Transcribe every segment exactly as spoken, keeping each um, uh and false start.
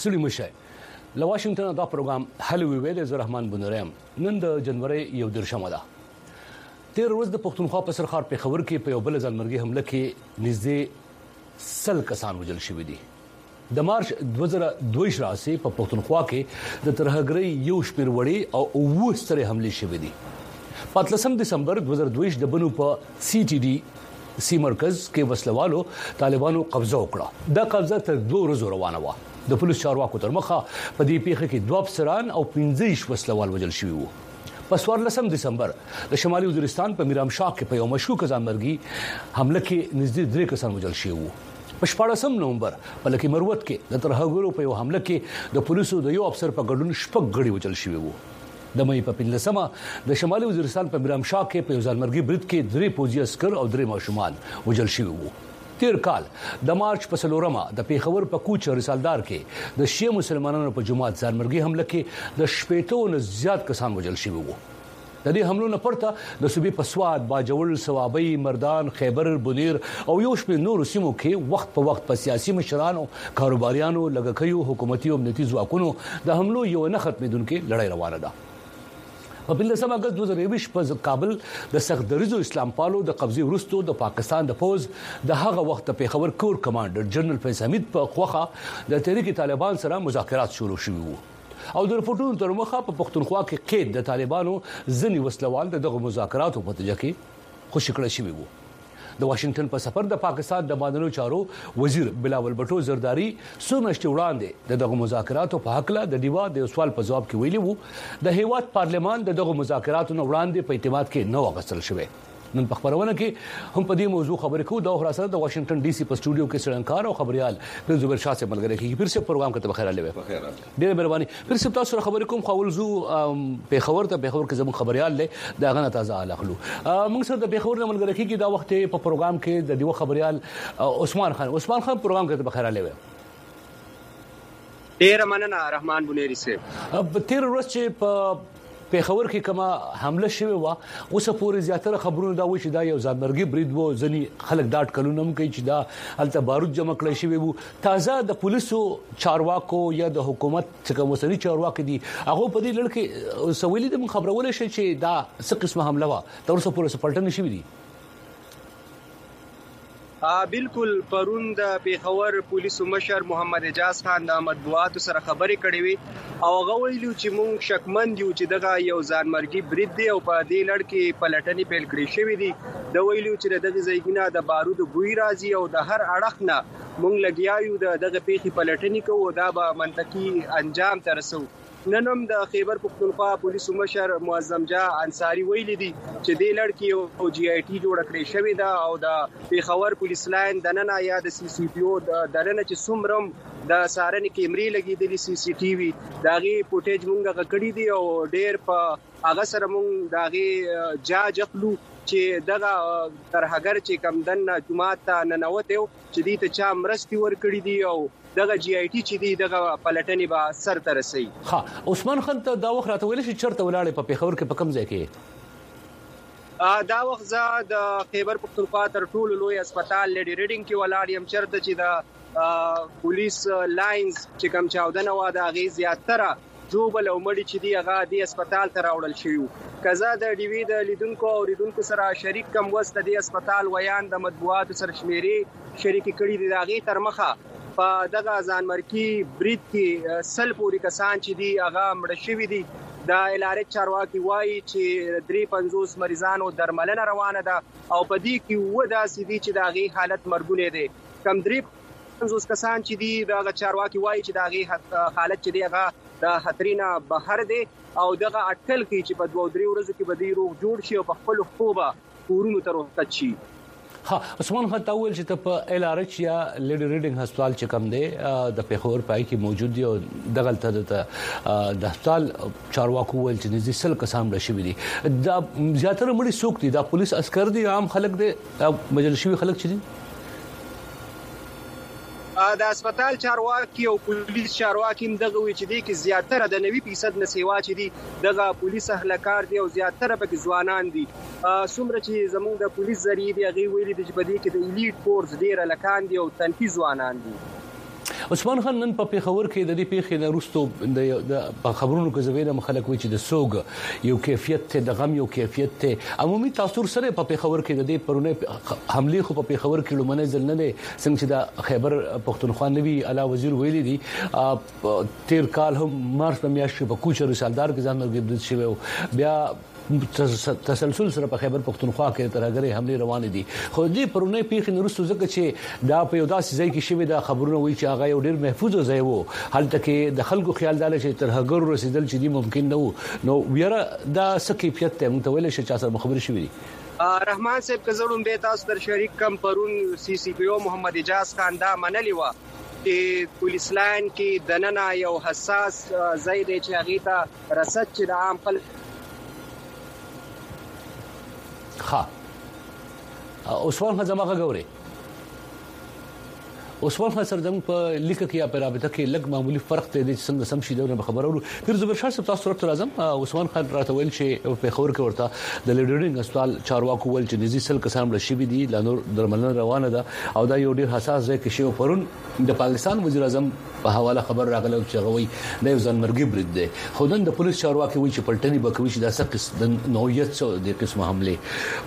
ستړي مشه. له واشنگټن دا پروګرام هلو ویل زه رحمان بنورم. نن د جنوري یو درشمه ده. تیر ورځ د پښتونخوا په سرخار پیښور کې په یو بل ځانمرګي حمله کې نږدې سل کسان وژل شوي دي. د مارچ دوه زره دوه راسي په پښتونخوا کې د ترهګرۍ یو شمېر وړي او اوه سترې حملې شوي دي. په اتلسم دسمبر دوه زره دوه د بنو په سی ټي ډي سی مرکز کې وسلوالو طالبانو قبضه وکړه. دا قبضه تر دوه ورځې روانه وه. د پولیس چارواکو تر مخه په دې پیښه کې دوه افسران او پنځه وسلوال وژل شوي وو. په څوارلسم دسمبر د شمالي وزیرستان په میرامشاه کې په یو مشکوک ځانمرګي حمله کې نږدې درې کسان وژل شوي وو. په شپاړسم نومبر په لکه مروت کې د ترهګرو په یو حمله کې د پولیسو د یو افسر په ګډون شپږ غړي وژل شوي وو. د مې په پنځلسمه د شمالي وزیرستان په میرامشاه کې په یو ځانمرګي برید کې درې پوځي عسكر او درې ماشومان وژل شوي وو. تیر کال د مارچ په څلورمه د پیښور په کوچ رسالدار کې د شیعه مسلمانانو په جماعت ځانمرګي حمله کې د شپېتو نه زیات کسان وژل شوي وو. د دې حملو نه پرته د صوبې په سواد، باجوړ، سوابي، مردان، خیبر، بنیر او یو شمېر نورو سیمو کې وخت په وخت په سیاسي مشرانو، کاروباریانو، لګښیو، حکومتي او امنیتي ځواکونو د حملو یو نه ختمېدونکې لړۍ روانه ده. په پنځلسم اگست دوه زره یو په کابل د سخت دریځو اسلام پالو د قبضې وروسته د پاکستان د پوز د هغه وخت د پیښور کور کمانډر جنرال فیض حمید په خوخه د تحریک طالبان سره مذاکرات شروع شوي وو او د رپورټونو تر مخه په پښتونخوا کې قید د طالبانو ځنی وسلوال دغه مذاکراتو په نتیجه کې خوشی کړی شوي وو. د واشنگټن په سفر د پاکستان د بادنو چارو وزیر بلاول بټو زرداری سومشت وړاندې دغه مذاکراتو په حق له د دیوا د سوال په جواب کې ویلي وو د هیواد پارلمان دغه مذاکراتو وړاندې په اعتماد کې نو غسل شوی. نن په خبرونه کې هم په دې موضوع خبرې کوو. د خلاصه د واشنگټن ډي سي په سټوډیو کې سړنکار او خبريال د زبیر شاه سره ملګری کیږي. پیر څه پروګرام کته بخیر علي بخیر ډېر مهرباني. پیر څه تاسو سره خبرې کوم خول زو په خبر ته په خبر کې زموږ خبريال له دا غنه تازه اخلو. موږ سره د په خبر ملګری کیږي دا وخت په پروګرام کې د دیو خبريال عثمان خان عثمان خان پروګرام کته بخیر علي ډېر مننه رحمان بنيري سه. په تیر ورځ چې په پیښور کې کما حمله شوه وا اوس پورې زیاتره خبرونه دا و چې دا یو ځانمرګي برید وو. ځنی خلک داټ کلونم کوي چې دا هلته بارود جمع کړی شوی وو. تازه د پولیسو چارواکو یا د حکومت څخه مسلي چارواکو دي هغه په دې لړ کې سویلي د خبرونه شي چې دا څه قسمه حمله وا تر اوسه پورې سپلټن شوی دي. بالکل پرون د پیښور پولیسو مشر محمد اجاز خان د مطبوعاتو سره خبرې کړې وي او هغه ویلو چې مونږ شکمند یو چې دغه یو ځانمرګي برید دی او په دې لړ کې پلټنې پیل کړې شوې دي. د ویلو چې دغه ځایګونه د بارودو بوی راځي او د هر اړخ نه مونږ لګیا یو دغه پیښې پلټنې کوو دا به منطقي انجام ته رسو. ننم د خیبر پختونخوا پولیسو مشر معظم جا انصاری ویلي دي چې د لړکی او جی آی ټي جوړ کړی شوی دا او د پیښور پولیس لاین د نن یا د سی سی ټي او د دلنه چې سومرم د سارنې کیمرې لګیدلې سی سی ټي وي داغي فوټیج مونږه کړی دي او ډېر په هغه سره مونږ داغي جاج خپلو چې دغه ترهګر چې کمدن جماعت ته ننوته چې دې ته چا مرستي ور کړی دي او دغه جی آی ټي چې دی دغه پلټنې به سر ته رسي. ها عثمان خان ته دا وخت راته ویل شي چرته ولاړې په پیښور کې په کم ځای کې دا وخت زه د خیبر پختونخوا تر ټولو لوی هسپتال لیډي ریډینګ کې ولاړ یم چرته چې د پولیس لاینز چې کم چاودنه و د غي زیاتره جوبل او مړی چې دی هغه د هسپتال ته راوړل شي. کزا د ډي وی د لیدونکو او لیدونکو سره شریک کم وسته د هسپتال ویان د مطبوعاتو سره شمیري شریک کړي دي داغي تر مخه په دغه ځانمرګي برید کې سل پوری کسان چې دی هغه مړ شوی دي. د الارت چارواکي وایي چې درې پنځوس مریضانو درملنه روانه ده او په دې کې و دا سدي چې داغي حالت مرګونه دي. کم درې پنځوس کسان چې دی دغه چارواکي وایي چې داغي حالت چې دی هغه د خطرینا بهر دی او دغه اټکل کې چې په دوه درې ورځې کې به دی روغ جوړ شي او په خپل خوبه کورونو ته وروتت شي. ها عثمان خان تاول چې ته په ال ار ایچ یا لیډي ریډینګ هسپتال چې کم دی د پیښور پای کې موجود دی او دغه ته د هسپتال چارواکو ول چې نږدې سل کسان مړ شوي دي. دا زیاتره مړي څوک دي؟ دا پولیس عسكر دي عام خلک دي مجل شوي خلک چې دي؟ د هسپتال چارواکي او پولیس چارواکي دغه وی چې دي کې زیاتره د نوي فیصد نسیوا چې دي دغه پولیس اهلکار دي او زیاتره پکې ځوانان دي. څومره چې زموږ د پولیس ذریعہ دی هغه ویلي دي چې په دې کې د الیټ فورس ډیر لکان دي او تنفي ځوانان دي. عثمان خان نن په پیښور کې د دې پیښې نه وروسته د خبرونو کې زوینه مخالک وي چې د سوګ یو کیفیت ته د غم یو کیفیت ته عمومي تاثیر سره په پیښور کې د دې پرونه حمله خو په پیښور کې لمنه ځل نه څنګه چې د خیبر پختونخوا نوي اعلی وزیر ویلي دي تیر کال هم مارچ په میاشت په کوچ رسالدار کې ځان مرګ شوی بیا تسلسل سره په خیبر پختونخوا کې ترهګري حمله روانه دي خو دې پرونه پیښې نورستو ځکه چې دا په یو داسې ځای کې شوی دا خبرونه وایي چې هغه یو ډېر محفوظ ځای وو هلته کې د خلکو خیال دال چې ترهګر رسیدل چې دي ممکن نه وو نو ویره دا سکیفیت ته متویل شي چې سره خبرې شوې دي رحمان صاحب کزړم به تاسو در شریک کم پرون سی سی پی او محمد اجاز خان دا منلی و چې پولیس لاین کې دننه یو حساس ځای دی چې هغه ته رسد چې د عام خلک ها عثمان خان زماغه غوري عثمان خان سره زموږ په لیک کې یا په رابطه کې لږ معمولی فرق دی چې څنګه سم شي دا خبرو پیر زبر شاه صاحب تاسو سره راځم عثمان خان راته ویل چې په خبر کې ورته د لیډرینګ هسپتال چارواکو ول چې نزي سل کسان مړ شي دي لانور درملنه روانه ده او دا یو ډیر حساس ځای کې شی پرون د پاکستان وزیر اعظم په حواله خبر راغله چې غوي د یو ځانمرګي برید دی خودن د پولیس چارواکي وی چې پلټنی بکوي چې دا څه د نوعیت څو د قسمه حمله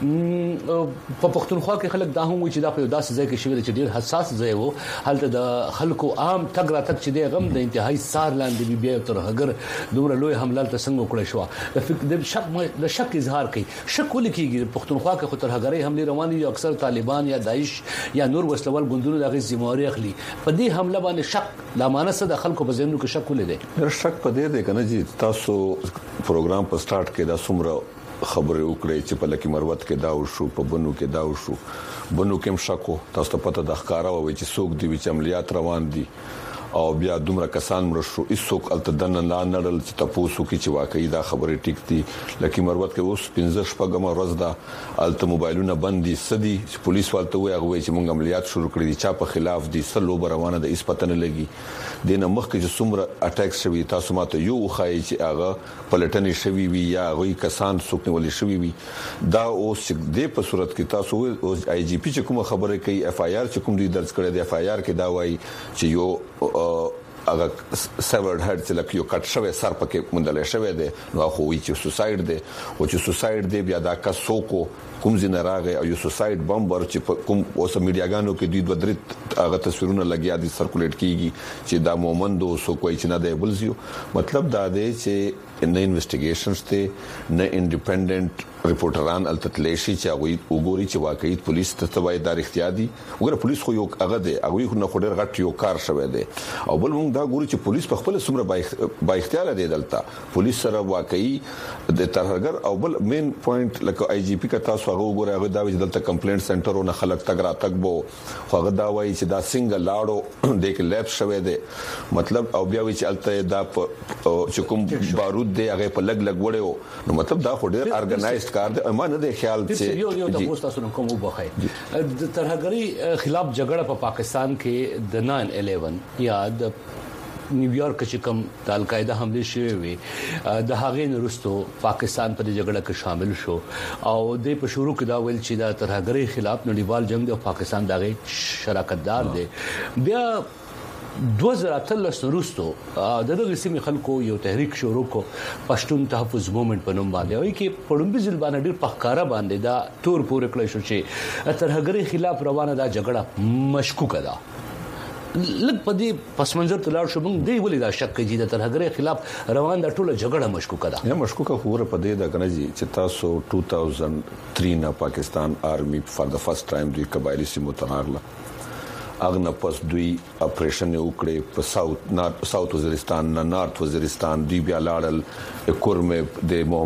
په پښتونخوا کې خلک دا هم وی چې دا په داسې ځای کې شوی چې ډیر حساس ځای وو هلته د خلکو عام تګ را تک چې دی غم د انتهایی سار لاندې بي بي تر هغه دومره لوی حمله ته څنګه وکړی شو د فکر د شک د شک اظهار کوي شک ولکېږي پښتونخوا کې خطر هغه حمله رواني او اکثر طالبان یا داعش یا نور وسلوال ګوندونو دغه ذمہواری اخلي په دې حمله باندې شک د مانسه د خلکو په ذهنو کې شک ولې دی شک په دې دی کنه چې تاسو پروګرام په سٹارټ کې دا څومره خبره وکړې چې په لکه مروت کې دا وشو په بنو کې دا وشو بنو کې مشکو تاسو ته پته د ښکارا وي چې څوک دی چې عملیات روان دي او بیا دومره کسان مړ شو هیڅوک التدن لا نړل چې تاسو کې چې واقعي دا خبره ټیک دي لکه مروت کې اوس پنځه شپږم ورځ دا الته موبایلونه بندي سدي پولیس والته وي هغه چې موږ عملیات شروع کړی دي چا په خلاف دي سلو روانه د اسپتن لګي دینه مخکې چې څومره اٹیک شوی تاسو ماته یو خای چې هغه پلټنې شوی وي یا غوي کسان څوک نیول شوی وي دا اوس د په صورت کې تاسو اوس آی جی پی چې کوم خبره کوي اف آی آر چې کوم دوی درج کړی دی اف آی آر کې دا وایي چې یو اغه سیورډ هډ چې لکه یو کټ شوی سر پکې مندل شوی دی نو خو وی چې سوساید دی او چې سوساید دی بیا دا کسو کو کوم زین راغی او یو سوساید بمبر چې کوم اوس میډیاګانو کې دوی د درې هغه تصویرونه لګیا دي سرکولیټ کیږي چې دا مومندو سو کوئی چې نه دی بلزیو مطلب دا دی چې نه انویسټیګیشنز ته نه انډیپندنت ریپورټران التتلیشي چې هغه وګوري چې واقعي پولیس ته توای د اختیاري وګوره پولیس خو یو هغه دی هغه نه خډر غټ یو کار شوی دی او بل موږ دا ګوري چې پولیس په خپل سمره با اختیار دی دلته پولیس سره واقعي د ترهګر او بل مین پوینټ لکه آی جی پی کا تاسو هغه وګوره هغه دا چې دلته کمپلینټ سنټرونه خلک تګ را تک بو هغه دا وایي چې دا سنگل لاړو د کې لیب شوی دی مطلب او بیا وی چې الته دا چې کوم بارود دی هغه په لګ لګ وړو نو مطلب دا خو ډیر ارګنایزد کار دی ما نه دی خیال چې یو یو د تاسو نن کوم وبخای د ترهګری خلاف جګړه په پاکستان کې د ناین الیون یا د نیویارک چې کوم د القاعده حمله شوې وي د هغې نورستو پاکستان په جګړه کې شامل شو او د په شروع کې دا ویل چې د ترهګری خلاف نړیوال جنگ د پاکستان دغه شراکت دار دی بیا دوه زره اتلس وروسته د دغه سیمې خلکو یو تحریک شروع کو پښتون تحفظ موومېنټ په نوم باندې او کې پړومبي ځل باندې ډېر پخکارا باندې دا تور پورې کړی شو چې ترهګری خلاف روانه دا جګړه مشکوکه ده لږ په دې پس منظر تلار شو موږ دی ولې دا شک کوي چې ترهګری خلاف روان دا ټوله جګړه مشکوکه ده یا مشکوکه خو په دې دا کنه چې تاسو دوه هزار درې نه پاکستان آرمي فار د فرست ټایم دوی قبایلی سیمو ته راغله اغنه پس دوی اپریشن وکړي په ساوث نارت ساوث وزیرستان نه نارت وزیرستان دی بیا لاړل کورمه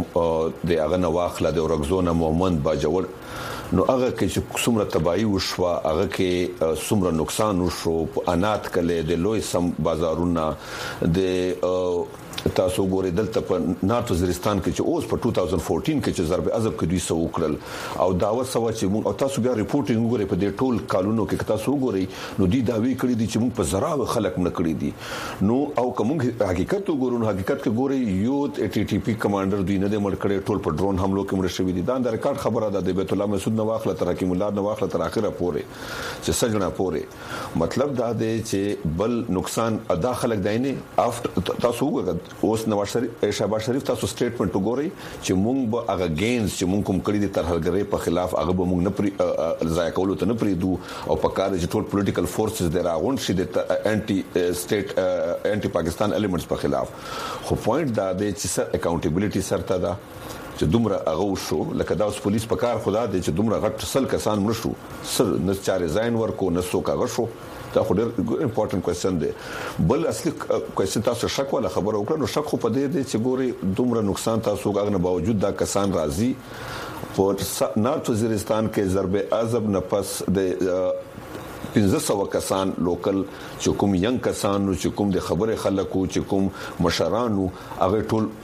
د د اغنه واخله د اورګزونه مومند باجوړ نو هغه کې چې څومره تباہي وشو هغه کې څومره نقصان وشو انات کله د لوی سم بازارونه د تاسو ګورئ دلته په نارت وزیرستان کې چې اوس په دوه هزار چودہ کې چې ضرب عذاب کې دوی سو وکړل او داوا سوا چې موږ او تاسو بیا ریپورټینګ وګورئ په دې ټول کالونو کې تاسو وګورئ نو دوی داوی کړی دي چې موږ په زراو خلک نه کړی دي نو او کوم حقیقت وګورو حقیقت کې ګورئ یو ټي ټي پی کمانډر دوی نه د مړ کړي ټول په ډرون حملو کې مړ شوی دي دا د ریکارډ خبره ده د بیت الله مسعود نه واخله تر حکیم الله نه واخله تر اخره پورې چې سجنا پورې مطلب دا دی چې بل نقصان ادا خلک داینه تاسو وګورئ اوس نواز شریف شهباز شریف تاسو سټیټمنټ وګورئ چې مونږ به هغه گینز چې مونږ کوم کړی دي ترهګرۍ په خلاف هغه به مونږ نه پری ځای کولو ته نه پریدو او په کار چې ټول پولیټیکل فورسز د راغون شي د انټي سټیټ انټي پاکستان ایلیمنټس په خلاف خو پوینټ دا دی چې سر اکاونټیبিলিټي سره دا چې دومره هغه شو لکه دا اوس پولیس په کار خدا دی چې دومره غټ سل کسان مړ شو سر نه چارې ځاین ورکو نه څوک هغه شو دا خو ډېر امپورټنت کوېسچن دی بل اصلي کوېسچن تاسو شک ولا خبر وکړه نو شک خو په دې دی چې ګوري دومره نقصان تاسو غاغنه باوجود دا کسان راځي په نارت وزیرستان کې ضرب عذاب نه پس د پنځه سوه کسان لوکل چې کوم ینګ کسان چې کوم د خبره خلکو چې کوم مشرانو هغه ټول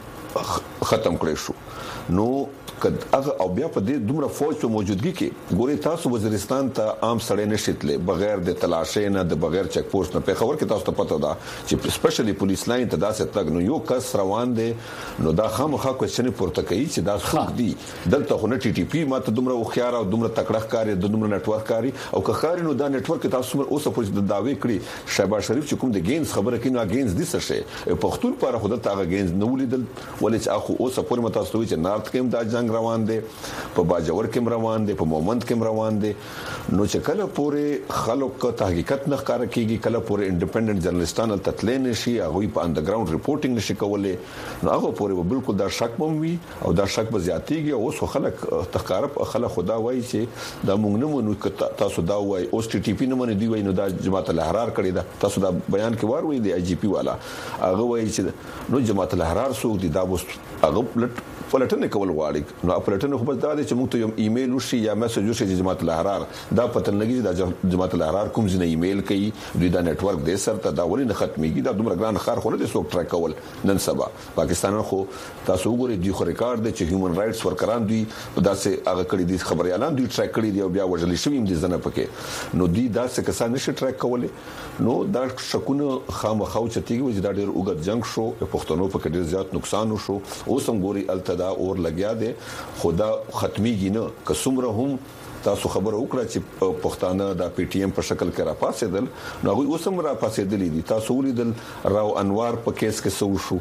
ختم کړی شو نو هغه او بیا په دې دومره فوج په موجودګي کې ګوري تاسو وزیرستان ته عام سړی نشیتلې بغیر د تلاشې نه د بغیر چک پوسټ نه په خبر کې تاسو ته پته ده چې سپیشلی پولیس لاین ته داسې تک نو یو کس روان دي نو دا خامخا کوېسچن پورته کوي چې دا څوک دي دلته خو نه ټي ټي پی ماته دومره خوخيار او دومره تکړه کاری د دومره نتورک کاری او که خاري نو دا نتورک تاسو اوس په د داوی کړی شهباز شریف چې کوم د گینز خبره کوي نو گینز دي څه شي پښتون پر خود ته هغه گینز نو لیدل ولې چې اخو اوس په متاسو چې نارت کې دا جنگ روان دي په باجوړ کې روان دي په مومند کې روان دي نو چې کله پورې خلک تحقیقات نه ښکار کیږي کله پورې انډیپندنت جرنالستان تتلین شي هغه په انډرګراوند ریپورټینګ نشي کولای نو هغه پورې بالکل دا شک مومي او دا شک به زیاتیږي او اوس خلک تخکارب خلک خدا وایي چې دا مونږ نه مونږ تاسو دا وایي اوس ټي ټي پی نه مونږ دی وایي نو دا جماعت الاحرار کړی دا تاسو دا بیان کې وار وایي دی آی جی پی والا هغه وایي چې نو جماعت الاحرار سو دي دا اوس هغه پلټنه کول غواړي نو پلټنه خو بس دا چې موږ ته یو ایمیل وشي یا میسج وشي چې جماعت الاحرار دا پته لګي دا جماعت الاحرار کوم ځنه ایمیل کوي دوی دا نتورک د سرته دا ولې نه ختميږي دا دومره ګران خار خو نه د سوک ټریک کول نن سبا پاکستان خو تاسو وګورئ دی خو ریکارډ دی چې هیومن رائټس ورکران دي دا سه هغه کړي دي خبري اعلان دوی ټریک کړي دي او بیا وژل شوی دي زنه پکې نو دی دا څه کسان نشي ټریک کولای نو دا شکونه خامخاو چتیږي چې دا ډېر اوږد جنگ شو پښتنو په کې ډېر زیات نقصان وشو اوس هم ګوري التدا اور لګیا دي خدا ختميږي نه کسمره هم تاسو خبر وکړه چې پښتانه د پی ټی ایم په شکل کې را پاسېدل نو هغه اوسم را پاسېدل دي تاسو ولیدل راو انوار په کیس کې سو شو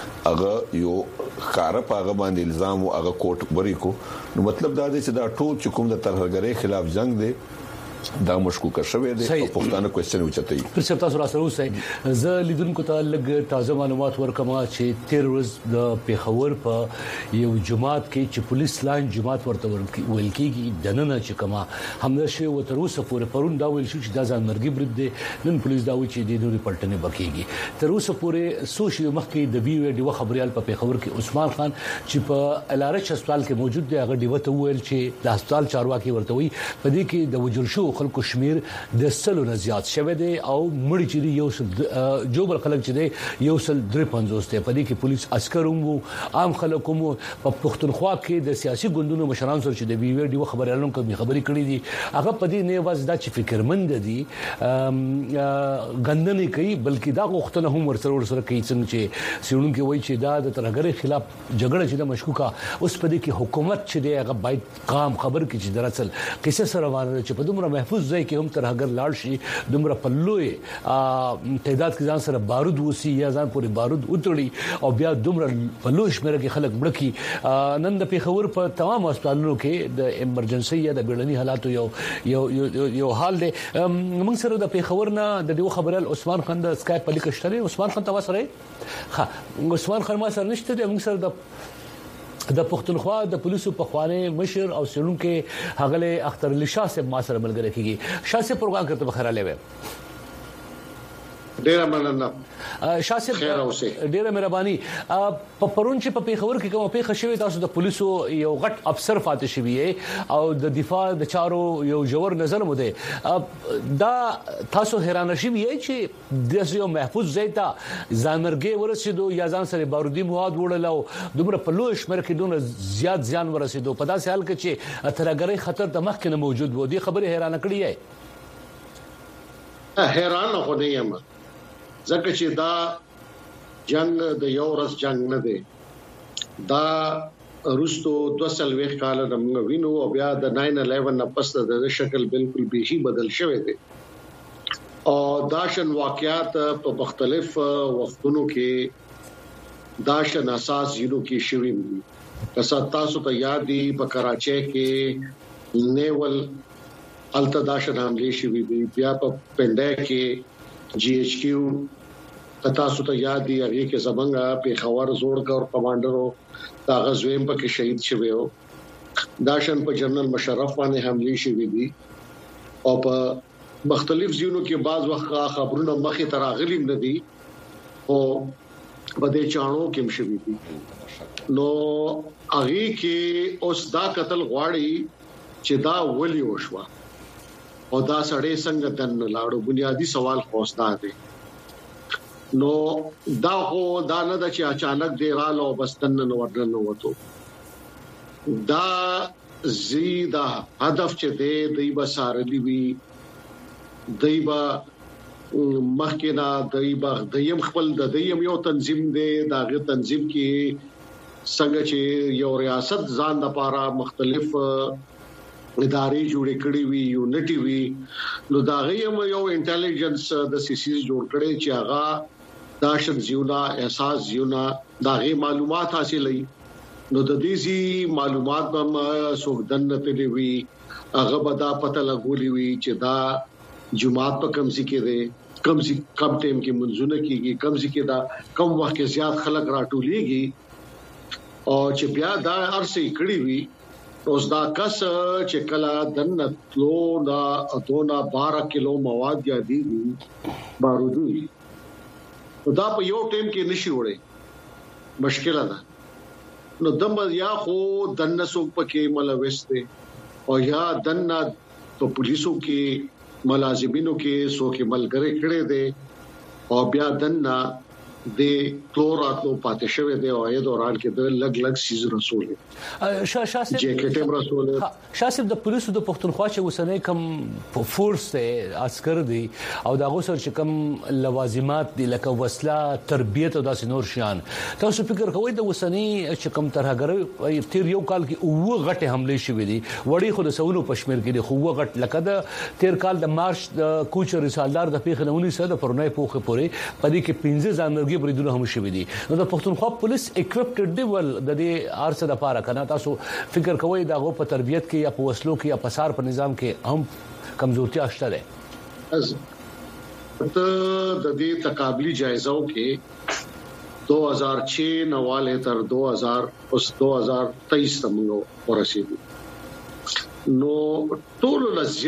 هغه یو خار په هغه باندې الزام او هغه کوټ بری کو نو مطلب دا دی چې دا ټول چې کوم د ترهګرۍ خلاف جنگ دی دا مشکوک شوه دي او پښتانه کوېسچن وچتای پر څه تاسو راسره اوسئ زه لیدونکو ته لګ تازه معلومات ورکم چې تیر ورځ د پیښور په یو جماعت کې چې پولیس لاین جماعت ورته ویل کېږي دننه چې کما حمله شوی و تر اوسه پورې پرون دا ویل شو چې دا ځانمرګي برید دی نن پولیس دا وایي چې د نوري پلټنې بکیږي تر اوسه پورې سوشل مخکې د وی ډیو خبريال په پیښور کې عثمان خان چې په الارچ هسپتال کې موجود دی هغه ډیو ته ویل چې د هسپتال چارواکي ورته وي په دې کې د وجل شو خلکو شمیر د سلو نه زیات شوه دي او مړي چې یو سل جوبل خلک چې دی یو سل درې پنځوس ته په دې کې پولیس عسکروم عام خلکو مو په پښتونخوا کې د سیاسي ګوندونو مشران سره چې د وی ویډیو خبريالانو کوم خبري کړې دي هغه په دې نه واز دا چې فکرمند دي غندنه کوي بلکې دا غوښتنه هم ورسره ورسره کوي چې سیړون کې وایي چې دا د ترهګرۍ خلاف جګړه چې د مشکوکه اوس په دې کې حکومت چې دی هغه باید قام خبر کې چې دراصل قصه سره روانه چې په دومره محفوظ ځای کې هم ترهګر لاړ شي دومره په لوی تعداد کې ځان سره بارود وسی یا ځان پورې بارود وتړي او بیا دومره په لوی شمېر کې خلک مړ کی نن د پیښور په تمام هسپتالونو کې د ایمرجنسي یا د بیړني حالاتو یو یو یو حال دی موږ سره د پیښور نه د دیو خبرال عثمان خان د اسکایپ په لیک شته عثمان خان تاسو سره ها عثمان خان ما سره نشته د موږ سره د د پښتونخوا د پولیسو په خوانه مشر او سړون کې هغه اختر علي شاه صاحب ما سره ملګری کیږي شاه صاحب پروګرام کوي بخیر علی ډیره مننه شاه صاحب ډیره مهرباني په پرون چې په پیښور کې کوم پیښه شوې تاسو د پولیسو یو غټ افسر فاتح شوی او د دفاع د چارو یو جوړ نظر مو ده دا تاسو حیران شوی چې د یو محفوظ ځای ته ځانمرګي ورسېدو یا ځان سره بارودي مواد وړل او دومره په لوی شمېر کې دونه زیات ځان ورسېدو په داسې حال کې چې ترهګرۍ خطر د مخ کې نه موجود وو دي خبره حیران کړی ہے حیران خو نه یم ځکه چې دا جنگ د یو ورځ جنگ نه دی دا روستو دوسل ویخ کال د موږ وینو او بیا د ناین الیون نه پس د شکل بالکل بیخي بدل شوی دی او داشن واقعات په مختلف وختونو کې داشن اساس یونو کې شوی دي کسا تاسو ته یاد دي په کراچۍ کې نیول التداشن حمله شوی دي بیا په پنده کې جی ایچ کیو تاسو ته یاد دي هغه کې زمنګا په خبر زوړ کور کمانډرو دا غزویم په کې شهید شوی او داشن په جنرال مشرف باندې حمله شوی دي او په مختلف ځینو کې بعض وخت خبرونه مخې تر اغلی نه دي او په دې چانو کې شوی دي نو هغه کې اوس دا قتل غواړي چې دا ولي وشوا او دا سړی څنګه دن لاړو بنیادی سوال خوستا دی نو دا هو دا نه د چې اچانک دی رالو بس تن نو ورننه وته دا زیدا هدف چې دی دی بسارلی وی دی با مخکنا دی با دیم خپل د دیم یو تنظیم دی دا غي تنظیم کې څنګه چې یو ریاست ځان د پاره مختلف ادارې جوړې کړې وي یونټي وي نو دا غیم یو انټيليجنس د سيسي جوړ کړي چې هغه داشن زیونا احساس زیونا دا غي معلومات حاصلې نو د دې سي معلومات هم سوګ دن ته وی هغه بدا پته لګولې وی چې دا جمعات په کم سي کې ده کم سي کم ټیم کې منځونه کیږي کم سي کې دا کم وخت کې زیات خلک راټولېږي او چې بیا دا ارسي کړی وی اوس دا کس چې کلا دن تلو دا اتونا بارہ کیلو مواد یادي بارودي دا په یو ټیم کې نشي وړي مشکل ده نو دم یا خو دنه سو پکې ملوسته او یا دنه په پولیسو کې ملازمینو کې سو کې ملګری کړي دي او بیا دنه د توراتو پاتې شوی دی او یې دوران کې د لګ لګ سیز رسول شاه شاسب جیکټم رسول شاسب د پولیسو د پښتونخوا چې وسنۍ کم فورس ته عسكر دي او د غوسر چې کم لوازمات دي لکه وسله تربیت او داسې نور شان تاسو فکر کوئ د وسنۍ چې کم ترهګر تیر یو کال کې اوه غټه حمله شوې دي وړي خو د سونو پښمیر کې دي خو غټ لکه د تیر کال د مارچ د کوچ رسالدار د پیښنونی سره د پرونی پوخه پوري پدې کې پنځه ځانګړي بریدونه هم شوي دي نو د پښتونخوا پولیس اکوپټډ دی ول د دې ارسه د پاره کنه تاسو فکر کوئ دا غو په تربیت کې یا په وسلو کې یا په سار په نظام کې هم کمزورتیا شته ده ته د دې تقابلی جایزو کې دو ہزار چھ نواله تر دو ہزار اوس دو ہزار تیئیس تمغه ورسېدو نو ټول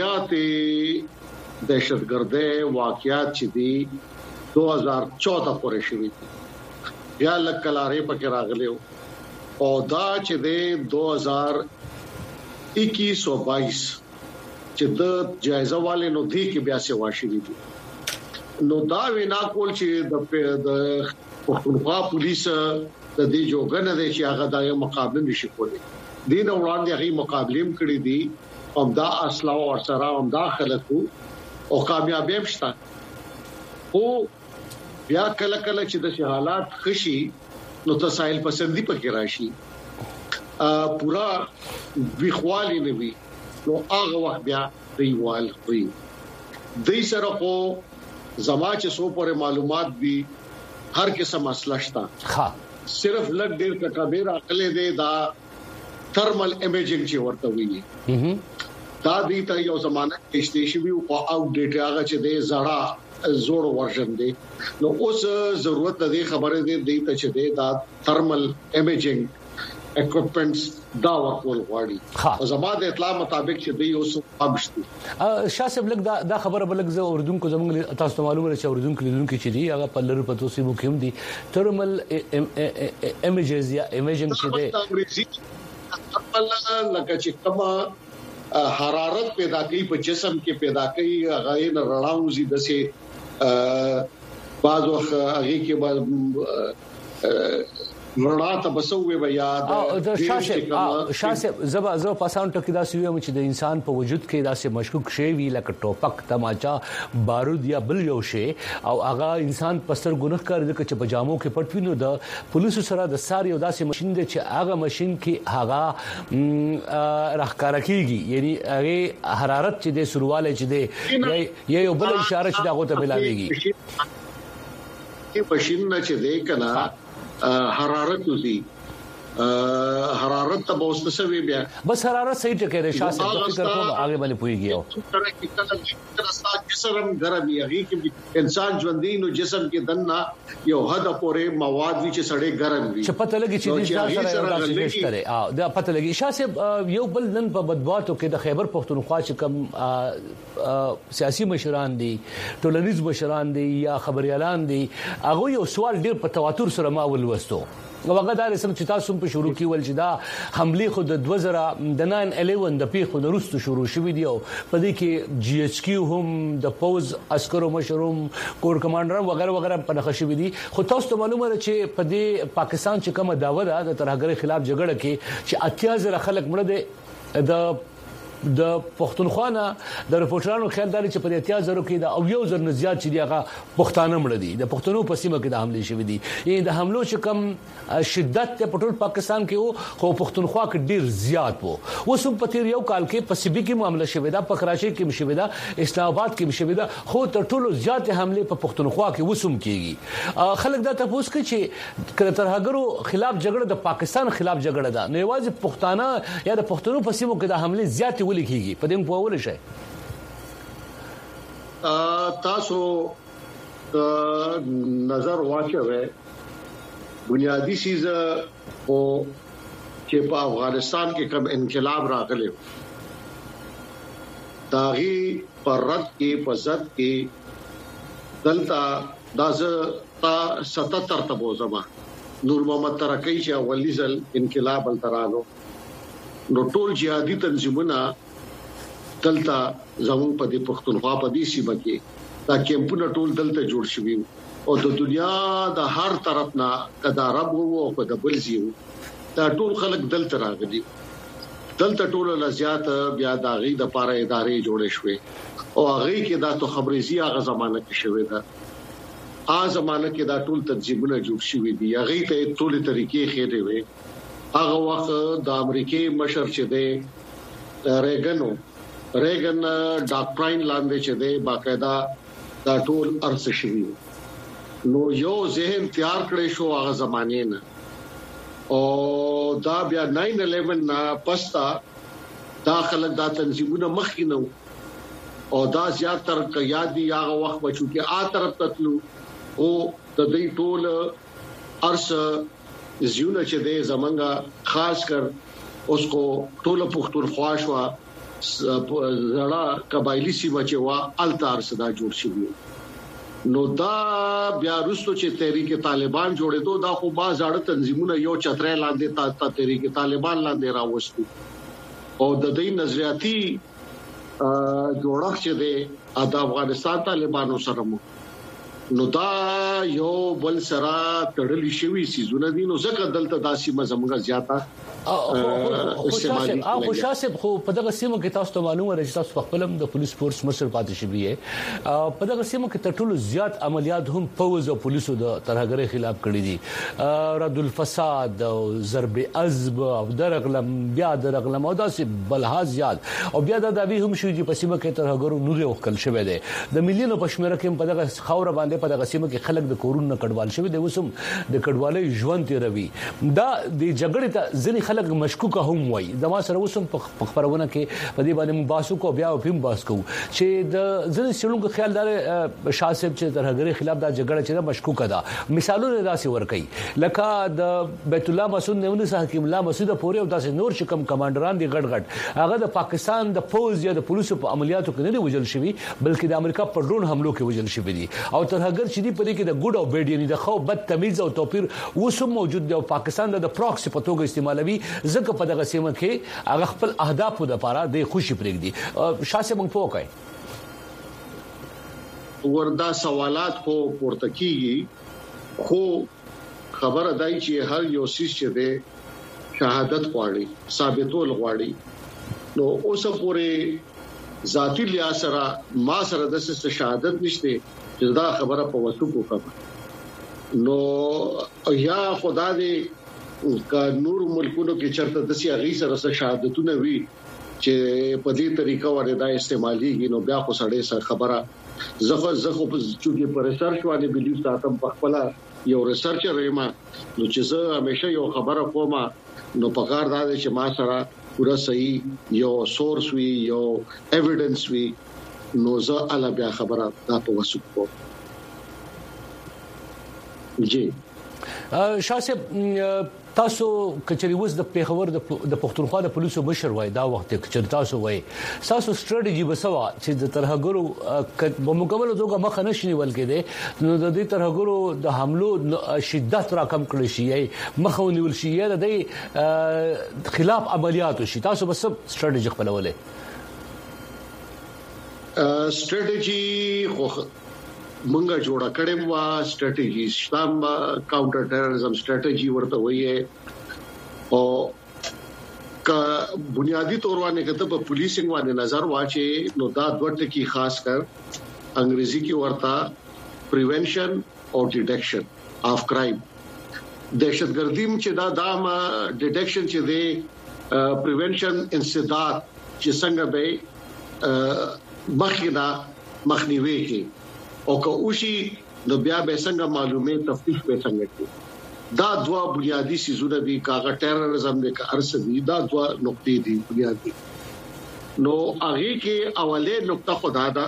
لزیات دهشتګردي واقعات چې دي دو ہزار چودہ پورې شوې دي یا لکلارې پکې راغلي او دا چې د دو ہزار اکیس او بائیس چې د جایزه والے نو دی کې بیا سي واشي دي نو دا وینا کول چې د د پښتونخوا پولیس د دې جوګنه د چې هغه د مقابله نشي کولی دین وړاندې هغه مقابله کړې دي او دا اصله او سره هم داخله کو او کامیابی شته او بیا کله کله چې د حالات خشي نو تسایل پسندي پکې راشي ا پورا ویخوالی نه وي نو هغه وخت بیا دیوال وي د سره خو زما چې سو پر معلومات دي هر قسم مسله شته ها صرف لګ ډیر تکبیر عقل دې دا تھرمل ایمیجنګ چې ورته وي دا دې ته یو زمانه کې شته شي او اوټ ډیټ هغه چې دې زړه زوړ ورژن دی نو اوس ضرورت د خبره دی د چې دی دا تھرمل ایمیجنګ اکوپمنټس دا ورکول غواړي او زما د اطلاع مطابق چې دی اوس پابشتي شاسب لګ دا دا خبره بلګ زه اردن کو زموږ تاسو معلومه چې اردن کې لیدونکو چې دی هغه په لری په توسي مو کوم دي تھرمل ایمیجز یا ایمیجنګ چې دی تھرمل لکه چې کما حرارت پیدا کوي په جسم کې پیدا کوي هغه نه رڼاوزي دسه بعض وخت هغه کې ورنا ته بسوي بیا د شاشه شاشه زبا زو پاسان ټکی دا سوي چې د انسان په وجود کې داسې مشکوک شی وی لکه ټوپک تماچا بارود یا بل یو شی او هغه انسان پستر ګناه کار د چې پجامو کې پټوینو د پولیسو سره د سار یو داسې ماشين دی چې هغه ماشين کې هغه راخکار کیږي یعنی هغه حرارت چې د سرواله چې دی یو بل اشاره چې دا غوته ملاويږي کې ماشين نه چې دی کنه حرارت وزي حرارت ته بوستسوي بیا بس حرارت صحیح ټکه ده شاسه د فکر کوم هغه باندې پويږي تر کې کله تر جسم ګرمي هغه کې انسان ژوندینو جسم کې دنه یو حد پورې مواد چې سړې ګرم وي چې پته لګي چې د سره یو داسې کړي اه دا پته لګي شاسه یو بل نن په بدباتو کې د خیبر پښتونخوا چې کم سیاسي مشران دي ټولنیز مشران دي یا خبريالان دي هغه یو سوال ډیر په تواتر سره ما ولوستو هغه دا رسم چې تاسو په شروع کې ول چې دا حمله خود د دوه زره د ناین الیون د پیښو وروسته شروع شوې دی او په دې کې جی ایچ کیو هم د پوز عسکرو مشروم کور کمانډر وغیرہ وغیرہ په نخښ شوې دي خو تاسو ته معلومه ده چې په دې پاکستان چې کومه داوا ده د ترهګر خلاف جګړه کې چې اتیا زره خلک مړه دي د د پښتونخوا نه د رپورټرانو خیال داري چې په اتیا زره کې د او یو زر نه زیات چې دیغه پښتانه مړ دي د پښتنو په سیمه کې د حمله شوې دي یی د حملو چې کم شدت په ټول پاکستان کې وو خو پښتونخوا کې ډیر زیات وو وسو په تیر یو کال کې په سیبي کې معاملې شوې ده په کراچي کې شوې ده اسلام آباد کې شوې ده خو تر ټولو زیات حمله په پښتونخوا کې وسوم کیږي خلک دا تاسو کې چې کله ترهګرو خلاف جګړه د پاکستان خلاف جګړه ده نو یوازې پښتانه یا د پښتنو په سیمو کې د حمله زیات لیکيږي په دې په اول شي تاسو نظر واچوي بنیادی چیز او چې په افغانستان کې کوم انقلاب راغلی داغي پر رد کې پزت کې دلتا دازه تا ستتر تبو زما نور محمد ترکی چې اولی ځل انقلاب الترانو نو ټول جهادي تنظیمونه دلته زموږ په دې پښتونخوا په دې سیمه کې دا کیمپونه ټول دلته جوړ شوي او د دنیا د هر طرف نه کدا عرب وو او کدا بلزیو دا ټول خلک دلته راغلي دلته ټول لزیات بیا د غي د پاره ادارې جوړې شوې او هغه کې دا تو خبريزي هغه زمانہ کې شوې ده ا زمانہ کې دا ټول تنظیمونه جوړ شوي دي هغه ته ټول طریقې خېره وي هغه وخت د امریکای مشر چې دی ریګنو ریګن ډاکټراین لاندې چې دی باقاعده دا ټول ارس شوی نو یو ذهن تیار کړی شو هغه زمانه نه او دا بیا ناین الیون نه پستا دا خلک دا تنظیمونه مخینو او دا زیات تر یادي هغه وخت بچو کې آ طرف تطلو او د دې ټول ارس زیونه چې دی زمونږه خاص کر اوس کو ټول پښتونخوا شو زړه قبایلی سیمه چې وا التار صدا جوړ شي نو دا بیا وروسته چې تحریک طالبان جوړېدو دا خو با زړه تنظیمونه یو چترې لاندې تا, تا تحریک طالبان لاندې راوستو او د دې نظریاتي جوړښت چې دی د افغانستان طالبانو سره مو نو دا یو بل سره تړلې شوی سيزونه دي نو ځکه دلته داسي مزمګه زیاته او خوشاسب خو په دغه سیمه کې تاسو ته معلومه راځي تاسو خپلم د پولیس فورس مسر پاتې شوی او په دغه سیمه کې تر ټولو زیات عملیات هم پوز او پولیسو د ترهګر خلاف کړی دي رد الفساد او ضرب عزب او درغلم بیا درغلم او داسې بلها زیات او بیا د داوی هم شوی په سیمه کې ترهګرو نور وکړل شوی دی د مليونو پښمنه کې په دغه خاور باندې په دغه سیمه کې خلک د کورونو کډوال شوی دی وسم د کډوالۍ ژوند تیروي دا د جګړې ته ځنی خلک مشکوک هم وای د ما سره وسم په خبرونه کې په دې باندې مباسو کو بیا په باس کو چې د ځنې سړونکو خیال دار شاسب چې ترهګر خلاف دا جګړه چې مشکوک ده مثالونه داسې ور کوي لکه د بیت الله مسعود نیونی حکیم الله مسعود پورې او داسې نور چې کم کمانډران دي غټ غټ هغه د پاکستان د فوج یا د پولیسو په عملیاتو کې نه وجل شوی بلکې د امریکا په ډرون حملو کې وجل شوی دي او ترهګر چې دی په دې کې د ګډ او بیډ یعنی د خو بد تمیز او توپیر وسم موجود دی او پاکستان د پروکسي په توګه استعمالوي ځکه په دغه سیمه کې هغه خپل اهداف لپاره د خوشي پرېږدي شاسه مونږ پوکای وردا سوالات خو پورته کیږي خو خبره دای چې هر یو سیس چې ده شهادت غواړي ثابتول غواړي نو اوس پورې ذاتی لیا سره ما سره د شهادت نشته چې دا خبره په وثوق وکړه نو یا خدا دې کا نور ملکونو کې چرته د سیاغي سره شهادتونه وي چې په دې طریقه باندې دا استعماليږي نو بیا خو سړی سره خبره زخه زخه په چوکي پر ریسرچ باندې بلیو ساتم په خپل یو ریسرچر یم نو چې زه همیشه یو خبره کوم نو په کار دا چې ما سره پورا صحیح یو سورس وی یو ایویډنس وی نو زه اله بیا خبره دا په وسوک کوم جی شاسه تاسو کچري وس د پیښور د پښتونخوا د پولیسو مشر وای دا وخت کچر تاسو وای تاسو سټریټجی بسوا چې د ترهګرو په مکمل توګه مخ نه شنی ولکې دي نو د دې ترهګرو د حملو شدت را کم کړی شي مخونی ول شي د خلاف عملیات شي تاسو بس سټریټجی خپلولې سټریټجی خو منګه جوړه کړې وا سټریټجی شتام کاونټر ټیرریزم سټریټجی ورته وایي او کا بنیادی تور باندې کته په پولیسینګ باندې نظر واچي نو دا دوه ټکی خاص کر انګریزي کې ورته پریونشن او ډیټیکشن اف کرائم دهشتګردیم چې دا دام ډیټیکشن چې دی پریونشن انسداد چې څنګه به مخکنا مخنیوي کې او که اوشي نو بیا به څنګه معلومه تفتیش به څنګه کوي دا دوا بنیادی سيزونه دي کاغه ټیرریزم د ارس دي دا دوا نقطې دي بنیادی نو هغه کې اوله نقطه خدا دا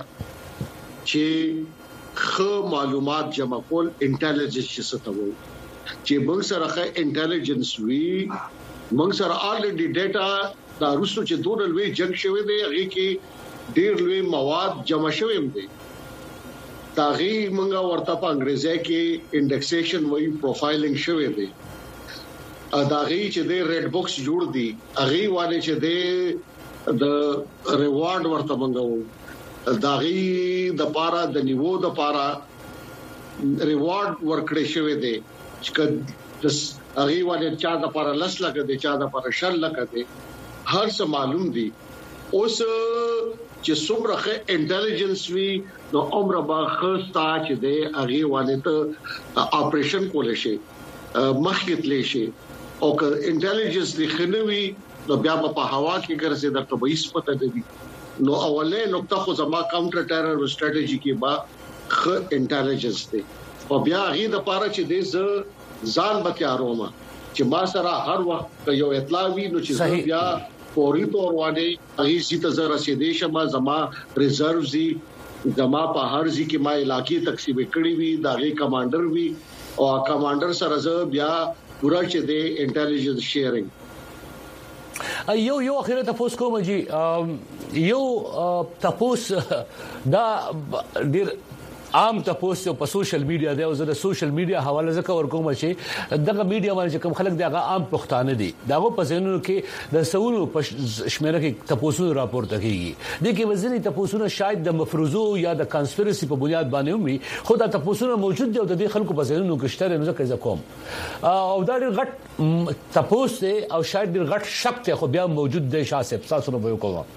چې خو معلومات جمع کول انټيليجنس څه ته وایي چې موږ سره خه انټيليجنس وی موږ سره الریډي ډاټا دا روسو چې دوه لوي جنگ شوی دی هغه کې ډېر لوی مواد جمع شوی دی تاغي منګه ورته په انګریزي کې انډیکسیشن وایي پروفایلینګ شوی دی اداغي چې د ریډ باکس جوړ دی اغي والے چې د د ریوارډ ورته منګو داغي د پارا د نیوو د پارا ریوارډ ورکړې شوی دی چې د اغي والے چا د پارا لس لکه دی چا د پارا شل لکه دی هر څه معلوم دی اوس چې څومره انټيليجنس وی نو عمر با خستا چې د اغي والے ته اپریشن کول شي مخکې تل شي او که انټيليجنس لخنوي نو بیا په هوا کې ګرځي درته به هیڅ پته نه دي نو اوله نقطه خو زما کاونټر ټیرر سټریټجی کې با خ انټيليجنس دی او بیا غي د پاره چې د ځان بکاروم چې ما سره هر وخت یو اطلاع وی نو چې بیا فوري تور باندې هغه سیته زره سي دي شمه زما ریزرو زی زما په هر ځای کې ما علاقې تقسیم کړې وي داغه کمانډر وي او کمانډر سره زه بیا پورا چې دی انټيليجنس شیرینګ یو یو اخیره تاسو کوم جی یو تاسو دا ډیر عام تاسو په سوشل میډیا دی او زه د سوشل میډیا حواله زکه ورکوم چې دغه میډیا باندې کوم خلک دغه عام پښتانه دي دغه په ځینو کې د سوالو په شمیره کې تاسو راپورته کیږي د کې وزنی تاسو شاید د مفروضو یا د کانسپیرسي په بنیاد باندې وي خو دا تاسو موجود دي او د خلکو په ځینو کې شته نو ځکه کوم او دا ډیر غټ تاسو او شاید ډیر غټ شک ته خو بیا موجود دی شاسه تاسو نو وکړه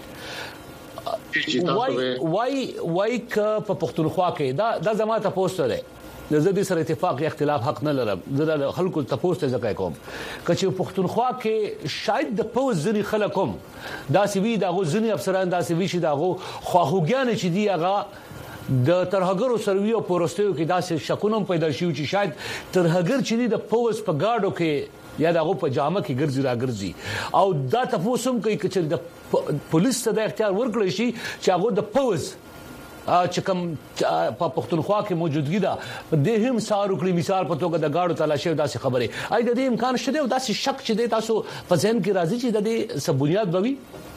وای وای وای ک په پښتونخوا کې دا د زماته پوسټ ده د زدي سره اتفاق یا اختلاف حق نه لرم زه د خلکو ته پوسټ ځکه کوم چې پښتونخوا کې شاید د پوز ځنی خلکوم دا سوي دا غو ځنی افسران دا سوي چې دا غو خواهوګان چې دی هغه د ترهګرو سروي او پروستیو کې داسې شکونه پیدا شي چې شاید ترهګر چې دی د پوز په گاډو کې یا دغه په جامه کې ګرځي را ګرځي او دا تاسو هم کوي چې د پولیس ته د اختیار ورکړي شي چې هغه د پوز چې کوم په پښتونخوا کې موجودګي ده د هم سارو کلی مثال په توګه د گاډو تلاشي داسې خبره اې د دې امکان شته او داسې شک چې د تاسو په ذهن کې راځي چې د دې سب بنیاد بوي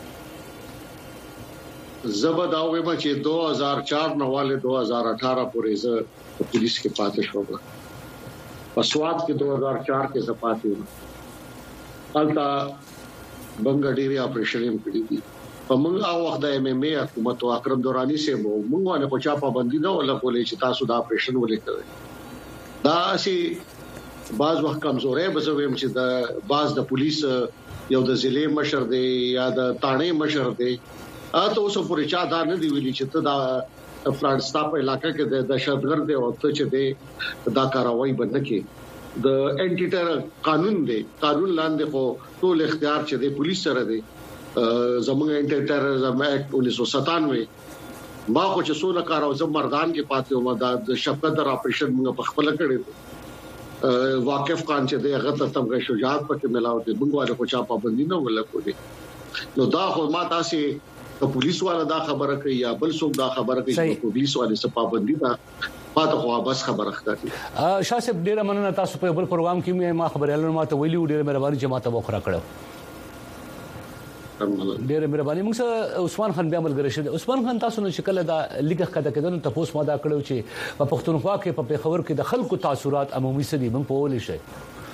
زبد او به چې دو هزار چار نواله دو هزار اٹھارہ پورې زه پولیس کې پاتې شوم پسواد کې دو هزار چار کې زپاتې و التا بنګډيري اپریشن هم کړی دي په موږ او وخت د ایم ایم ای حکومت او اکرم دورانی سه مو موږ باندې په چا پابندي نه ولا کولې چې تاسو دا اپریشن ولې کوي دا شي بعض وخت کمزورې بزویم چې د بعض د پولیس یو د ضلع مشر دی یا د تانې مشر دی اته اوس پورې چا دا نه دی ویلي چې ته دا فرانستا په علاقې کې د دهشتګرد دی او ته چې دی دا کاروایی بند کې د انټي ټیرر قانون دی قانون لاندې خو ټول اختیار چې دی پولیس سره دی زموږ انټي ټیرریزم اکټ انیس سو ستانوي ما خو چې څونه کار او زم مردان کې پاتې ومه دا شفقت در اپریشن موږ په خپل کړی واقف خان چې د هغه ته تمغه شجاعت پکې ملاو دي موږ والا کو چا پابندي نه ولا کوي نو دا خو ما تاسو ته پولیس والا دا خبره کوي یا بل څوک دا خبره کوي چې پولیس والا څه پابندي دا ما ته خو بس خبره ښکاري شاسب ډیره مننه تاسو په بل پروګرام کې ما خبريالو ما ته ویلو ډیره مهرباني چې ما ته وخره کړو ډیره مهرباني موږ سره عثمان خان بیا ملګری شه عثمان خان تاسو نو شکل دا لیګه کده کده ته پوس ما دا کړو چې په پښتونخوا کې په پیښور کې د خلکو تاثیرات عمومي سدي موږ په ولې شي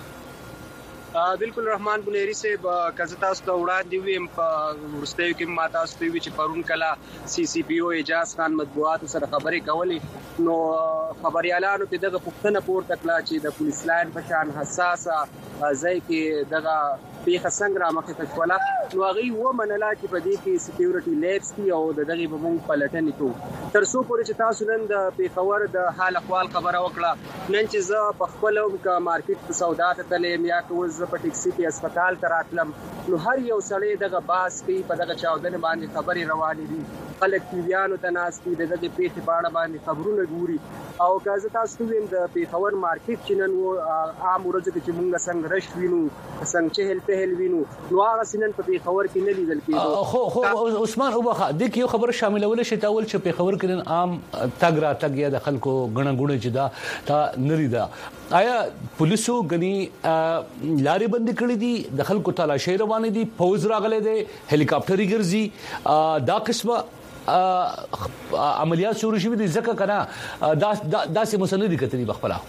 بالکل رحمان بنيري صاحب کزه تاسو ته وړاندې ویم په ورستیو کې ما تاسو ته وی چې پرون کلا سی سی پی او اجاز خان مطبوعات سره خبرې کولې نو خبريالانو ته دغه پښتنه پورته کړه چې د پولیس لاین په شان حساسه ځای کې دغه پیښه څنګه را مخې ته شوله نو هغه و منله چې په دې کې سکیورټي لیبس دي او د دغه به موږ پلټنې کوو تر څو پورې چې تاسو نن د پیښور د حال احوال خبره وکړه نن چې زه په خپل مارکیټ په سودا ته تلم یا کوز په ټیکسي کې هسپتال ته راتلم نو هر یو سړی دغه باس کوي په دغه چاودنې باندې خبرې روانې دي خلک ټیویانو ته ناست دي دغه پیښې په اړه باندې خبرونه ګوري او کله تاسو ویم د پیښور مارکیټ چې نن و عام ورځ کې چې موږ څنګه رش وینو څنګه چهل پهل وینو نو هغه سنن په پیښور کې نه لیدل کېدو خو خو عثمان وبخه د یو خبر شاملول شي تاول چې پیښور کې نن عام تګ را تګ یا د خلکو غڼه غونه چې دا تا نری دا آیا پولیسو غني لارې بند کړې دي د خلکو تلاشي روانې دي فوج راغلي دي هلیکاپټر ګرځي دا قسمه عملیات شروع شوه دي ځکه کنه دا داسې مسندې کتري بخپله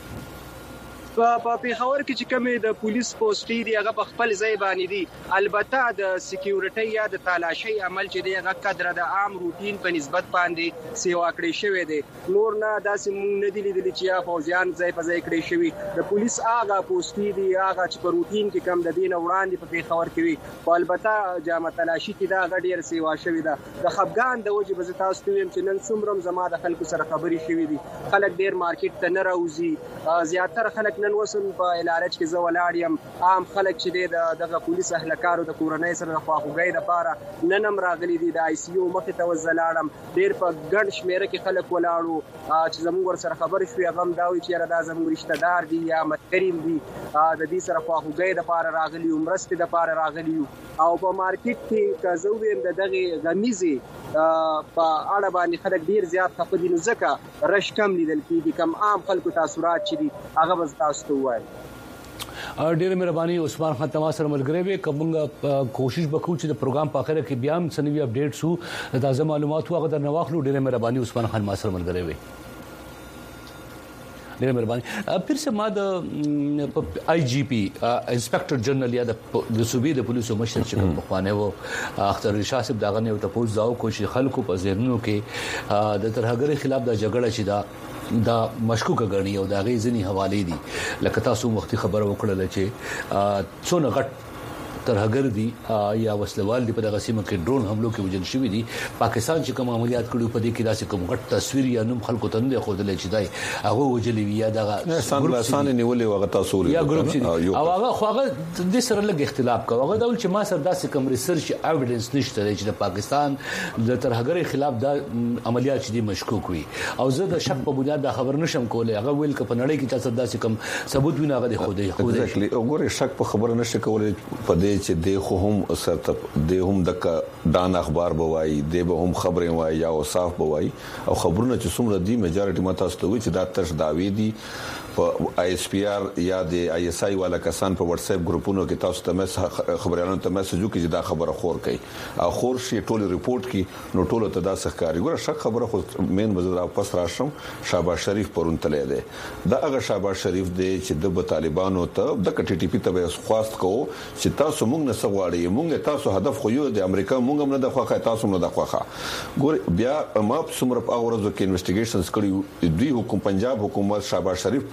په پیښور کې چې کومه د پولیس پوسټي دی هغه په خپل ځای باندې دي البته د سکیورټي یا د تلاشي عمل چې دی هغه قدر د عام روټین په نسبت باندې سیوا کړی شوی دی نور نه داسې مونږ نه دي لیدل چې یا فوجیان ځای په ځای کړی شوی د پولیس هغه پوسټي دی هغه چې په روټین کې کم د دین وړاندې په پیښور کې وي او البته جامه تلاشي کې دا غډیر سیوا شوی ده د خفګان د وجې بز تاسو ته ویم چې نن څومره زما د خلکو سره خبري شوی دي خلک ډیر مارکیټ ته نه راوځي زیاتره خلک نن وسم په علاج کې زو ولاړ یم عام خلک چې دغه پولیس اهلکارو د کورنۍ سره د خواخوږۍ لپاره ننم راغلي دي د آی سی یو مخې ته وزلاړم ډیر په ګڼ شمیره کې خلک ولاړو چې زموږ ور سره خبر شوې هغه داوي چې دا زموږ رشتہ دار دي یا متکریم دي د دې سره خواخوږۍ لپاره راغلي عمرسته لپاره راغلي او په مارکیټ کې کزویم د دغه غمیزي په اړه باندې خلک ډیر زیات خپدي نو ځکه رش کم لیدل کیږي کم عام خلکو تاثیرات چې دي هغه بس تاسو ته وایي ډېر مهرباني عثمان خان تمام سره ملګری به کومه کوشش وکړو چې د پروګرام په اخر کې بیا هم سنوي اپډیټ شو تازه معلومات هغه د نواخلو ډېر مهرباني عثمان خان ما سره ملګری وي ډېر مهرباني پیر سے ما د آی جی پی انسپکټر جنرال یا د صوبې د پولیسو مشر چې په خوانه وو اختر رشاد صاحب داغه نه ته پوز داو کوشش خلکو په ذهنونو کې د ترهګر خلاف د جګړه چې دا دا مشکوک غړي او دا غي ځنی حواله دي لکه تاسو وختي خبر وکړل چې څونه غټ ترهګر دي یا وسلوال دي په دغه سیمه کې ډرون حملو کې وجل شوی دي پاکستان چې کوم عملیات کړي په دې کې داسې کوم غټ تصویر یا نوم خلکو ته نه خو دلې چې دای هغه وجلې وی یا دغه سان نیولې وغه تاسو یا ګروپ شي او هغه خو هغه د سره لګ اختلاف کوي هغه ډول چې ما سره داسې کوم ریسرچ ایویډنس نشته چې د پاکستان د ترهګر خلاف د عملیات چې دي مشکوک وي او زه د شک په بنیاد دا خبر نشم کولای هغه ویل ک په نړۍ کې تاسو داسې کوم ثبوت ویني هغه خو دې خو دې وګوره شک په خبره نشته کولای په چې د خو هم سرته د هم د دان اخبار بوای د به هم خبرې وای یا وصاف بوای او خبرونه چې څومره دي میجارټي ماته ستوي چې دا تش داوی دي په آی اس پی آر یا د آی اس آی والا کسان په واتس اپ ګروپونو کې تاسو ته خبريالانو ته میسج وکړي چې دا خبره خور کوي او خور شي ټول ریپورت کی نو ټول ته دا ښکاری ګوره شک خبره خو مین مزه واپس راشم شهباز شریف پرون تلې ده دا هغه شهباز شریف دی چې د طالبانو ته د ټي ټي پی ته خواست کوو چې تاسو موږ نه سغواړي موږ تاسو هدف خو یو د امریکا موږ هم نه د خوخه تاسو نه د خوخه ګور بیا ما څومره په اورزو کې انویسټیګیشنز کړی دوی حکومت پنجاب حکومت شهباز شریف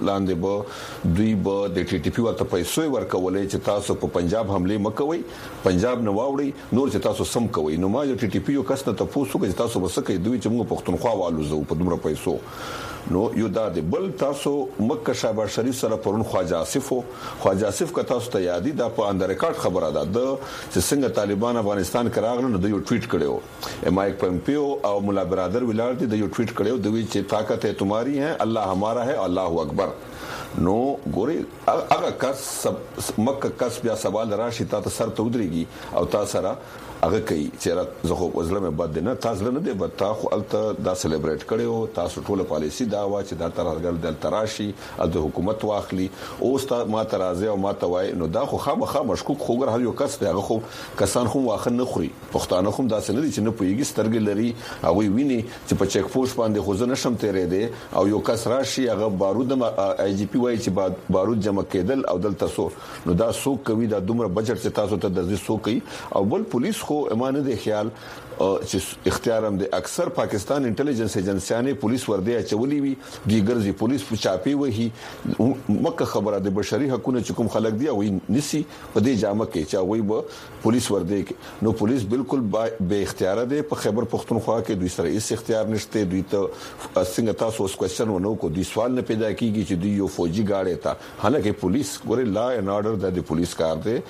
لاندې به دوی به د ټي ټي پی ورته پیسې ورکولې چې تاسو په پنجاب حمله مکوئ پنجاب نه واوړي نور چې تاسو سم کوئ نو ما یو ټي ټي پی یو کس ته تاسو کې تاسو وسکه دوی چې موږ پښتونخوا والو زو په دومره پیسو نو یو دا د بل تاسو مکه شهباز شریف سره پرون خواجه آصف خواجه آصف کا تاسو ته یادی دا په اندر ریکارډ خبره ده د چې څنګه طالبان افغانستان کې راغله نو د یو ټویټ کړو مایک پمپیو او مولا برادر ویلار دي د یو ټویټ کړو دوی چې طاقت ہے تمہاری ہے الله ہمارا ہے الله اکبر نو ګوري هغه کس مکه کس بیا سوال راشي تاسو سر ته ودرېږي او تاسو سره هغه کوي چې زه خو وزله مې بد نه تاسو نه دی بد تاسو الته دا سلیبریټ کړو تاسو ټول پالیسی دا وا چې دا ترګل د تراشي د حکومت واخلي اوس تا ما ترازه او ما توای نو دا خو خامخا مشکوک خوګر هر یو کس دی هغه خو کسان خو واخ نه خوري پښتانه خو دا سن دي چې نه پويږي سترګې لري هغه ویني چې په چیک پوسټ باندې خو زه نشم تیرې دي او یو کس راشي هغه بارود آی جی پی وای چې بارود جمع کېدل او دلته سو نو دا سو کوي دا دومره بجټ چې تاسو ته د زی سو کوي او بل پولیس خو امانه د خیال چې اختیارم د اکثر پاکستان انټيليجنس ایجنسيانه پولیس ورده چولې وي د ګرځي پولیس په چاپی وهي مکه خبره د بشري حقوقو چې کوم خلک دی او نسی په دې جامه کې چې وای به پولیس ورده کې نو پولیس بالکل به اختیار ده په خیبر پختونخوا کې دوی سره هیڅ اختیار نشته دوی ته څنګه تاسو اوس کوېشن ونو کو دوی سوال نه پیدا کیږي چې دوی یو فوجي گاډي تا حالکه پولیس ګوره لا ان اورډر د پولیس کار دی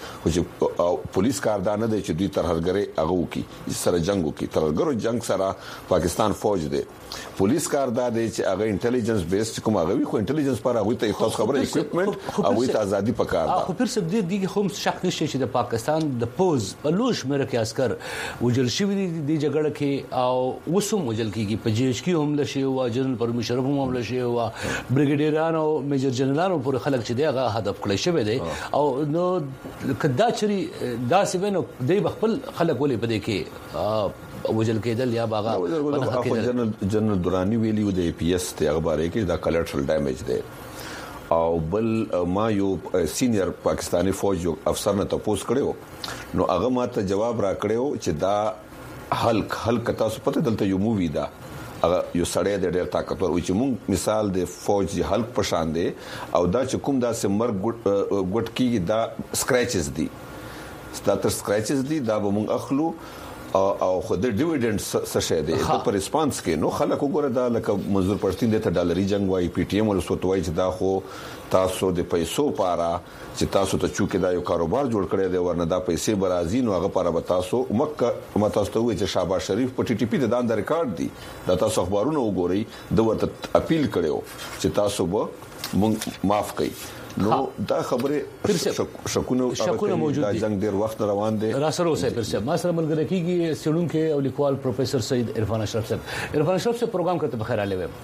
چې پولیس کار دا نه دی چې دوی ترهګری هغه کی سره جنگ کی ترګرو جنگ سره پاکستان فوج دی پولیس کار دا دی چې هغه انټيليجنس بیس کوم هغه وی خو انټيليجنس پر هغه ته خاص خبره اکوپمنٹ او ته ازادي پکار ده خو پر څه دي دغه هم شک نشي چې د پاکستان د پوز په لوش مېره کې عسكر وجل شوی دي د جګړه کې او وسوم وجل کېږي په جیش کې هم لشي او جنرال پرمیشن هم هم لشي او بریګیډیران او میجر جنرالانو پر خلک چې دغه هدف کړی شوی دی او نو کدا چری دا سیمنو د خپل خلک ولې بده کې وجل کېدل یا باغ جنرال جنرال دورانی ویلیو د پی ایس ته اخبار کې دا کلټرل ډیمیج دی او بل ما یو سینیئر پاکستانی فوج یو افسر نه تپوس کړو نو هغه ماته جواب را کړو چې دا حلق حلق تاسو پته دلته یو مووی دا هغه یو سړی د ډېر طاقتور وي چې مونږ مثال د فوج د حلق پشان دی او دا چې کوم دا سمر ګټ کیږي دا سکریچز دي ستاتر سکریچز دي دا به مونږ اخلو او خو د ډیویډند څه شه دي په ریسپانس کې نو خلک وګوره دا لکه منظور پښتين د ته ډالري جنگ وای پی ټی ایم ول سوتوي چې دا خو تاسو د پیسو پاره چې تاسو ته چوکې دا یو کاروبار جوړ کړی دی ورنه دا پیسې برازي نو هغه پاره به تاسو مکه متاسو ته وي چې شهباز شریف په ټي ټي پی د دان د ریکارډ دی دا تاسو اخبارونه وګورئ د ورته اپیل کړو چې تاسو به مونږ معاف کړئ نو دا خبره شکونه شکونه موجود دي جنگ ډیر وخت روان دي را سره اوسه پر څه ما سره ملګری کیږي سړونکو او لیکوال پروفیسور سید عرفان اشرف صاحب عرفان اشرف صاحب پروګرام کوته بخیر علي ویم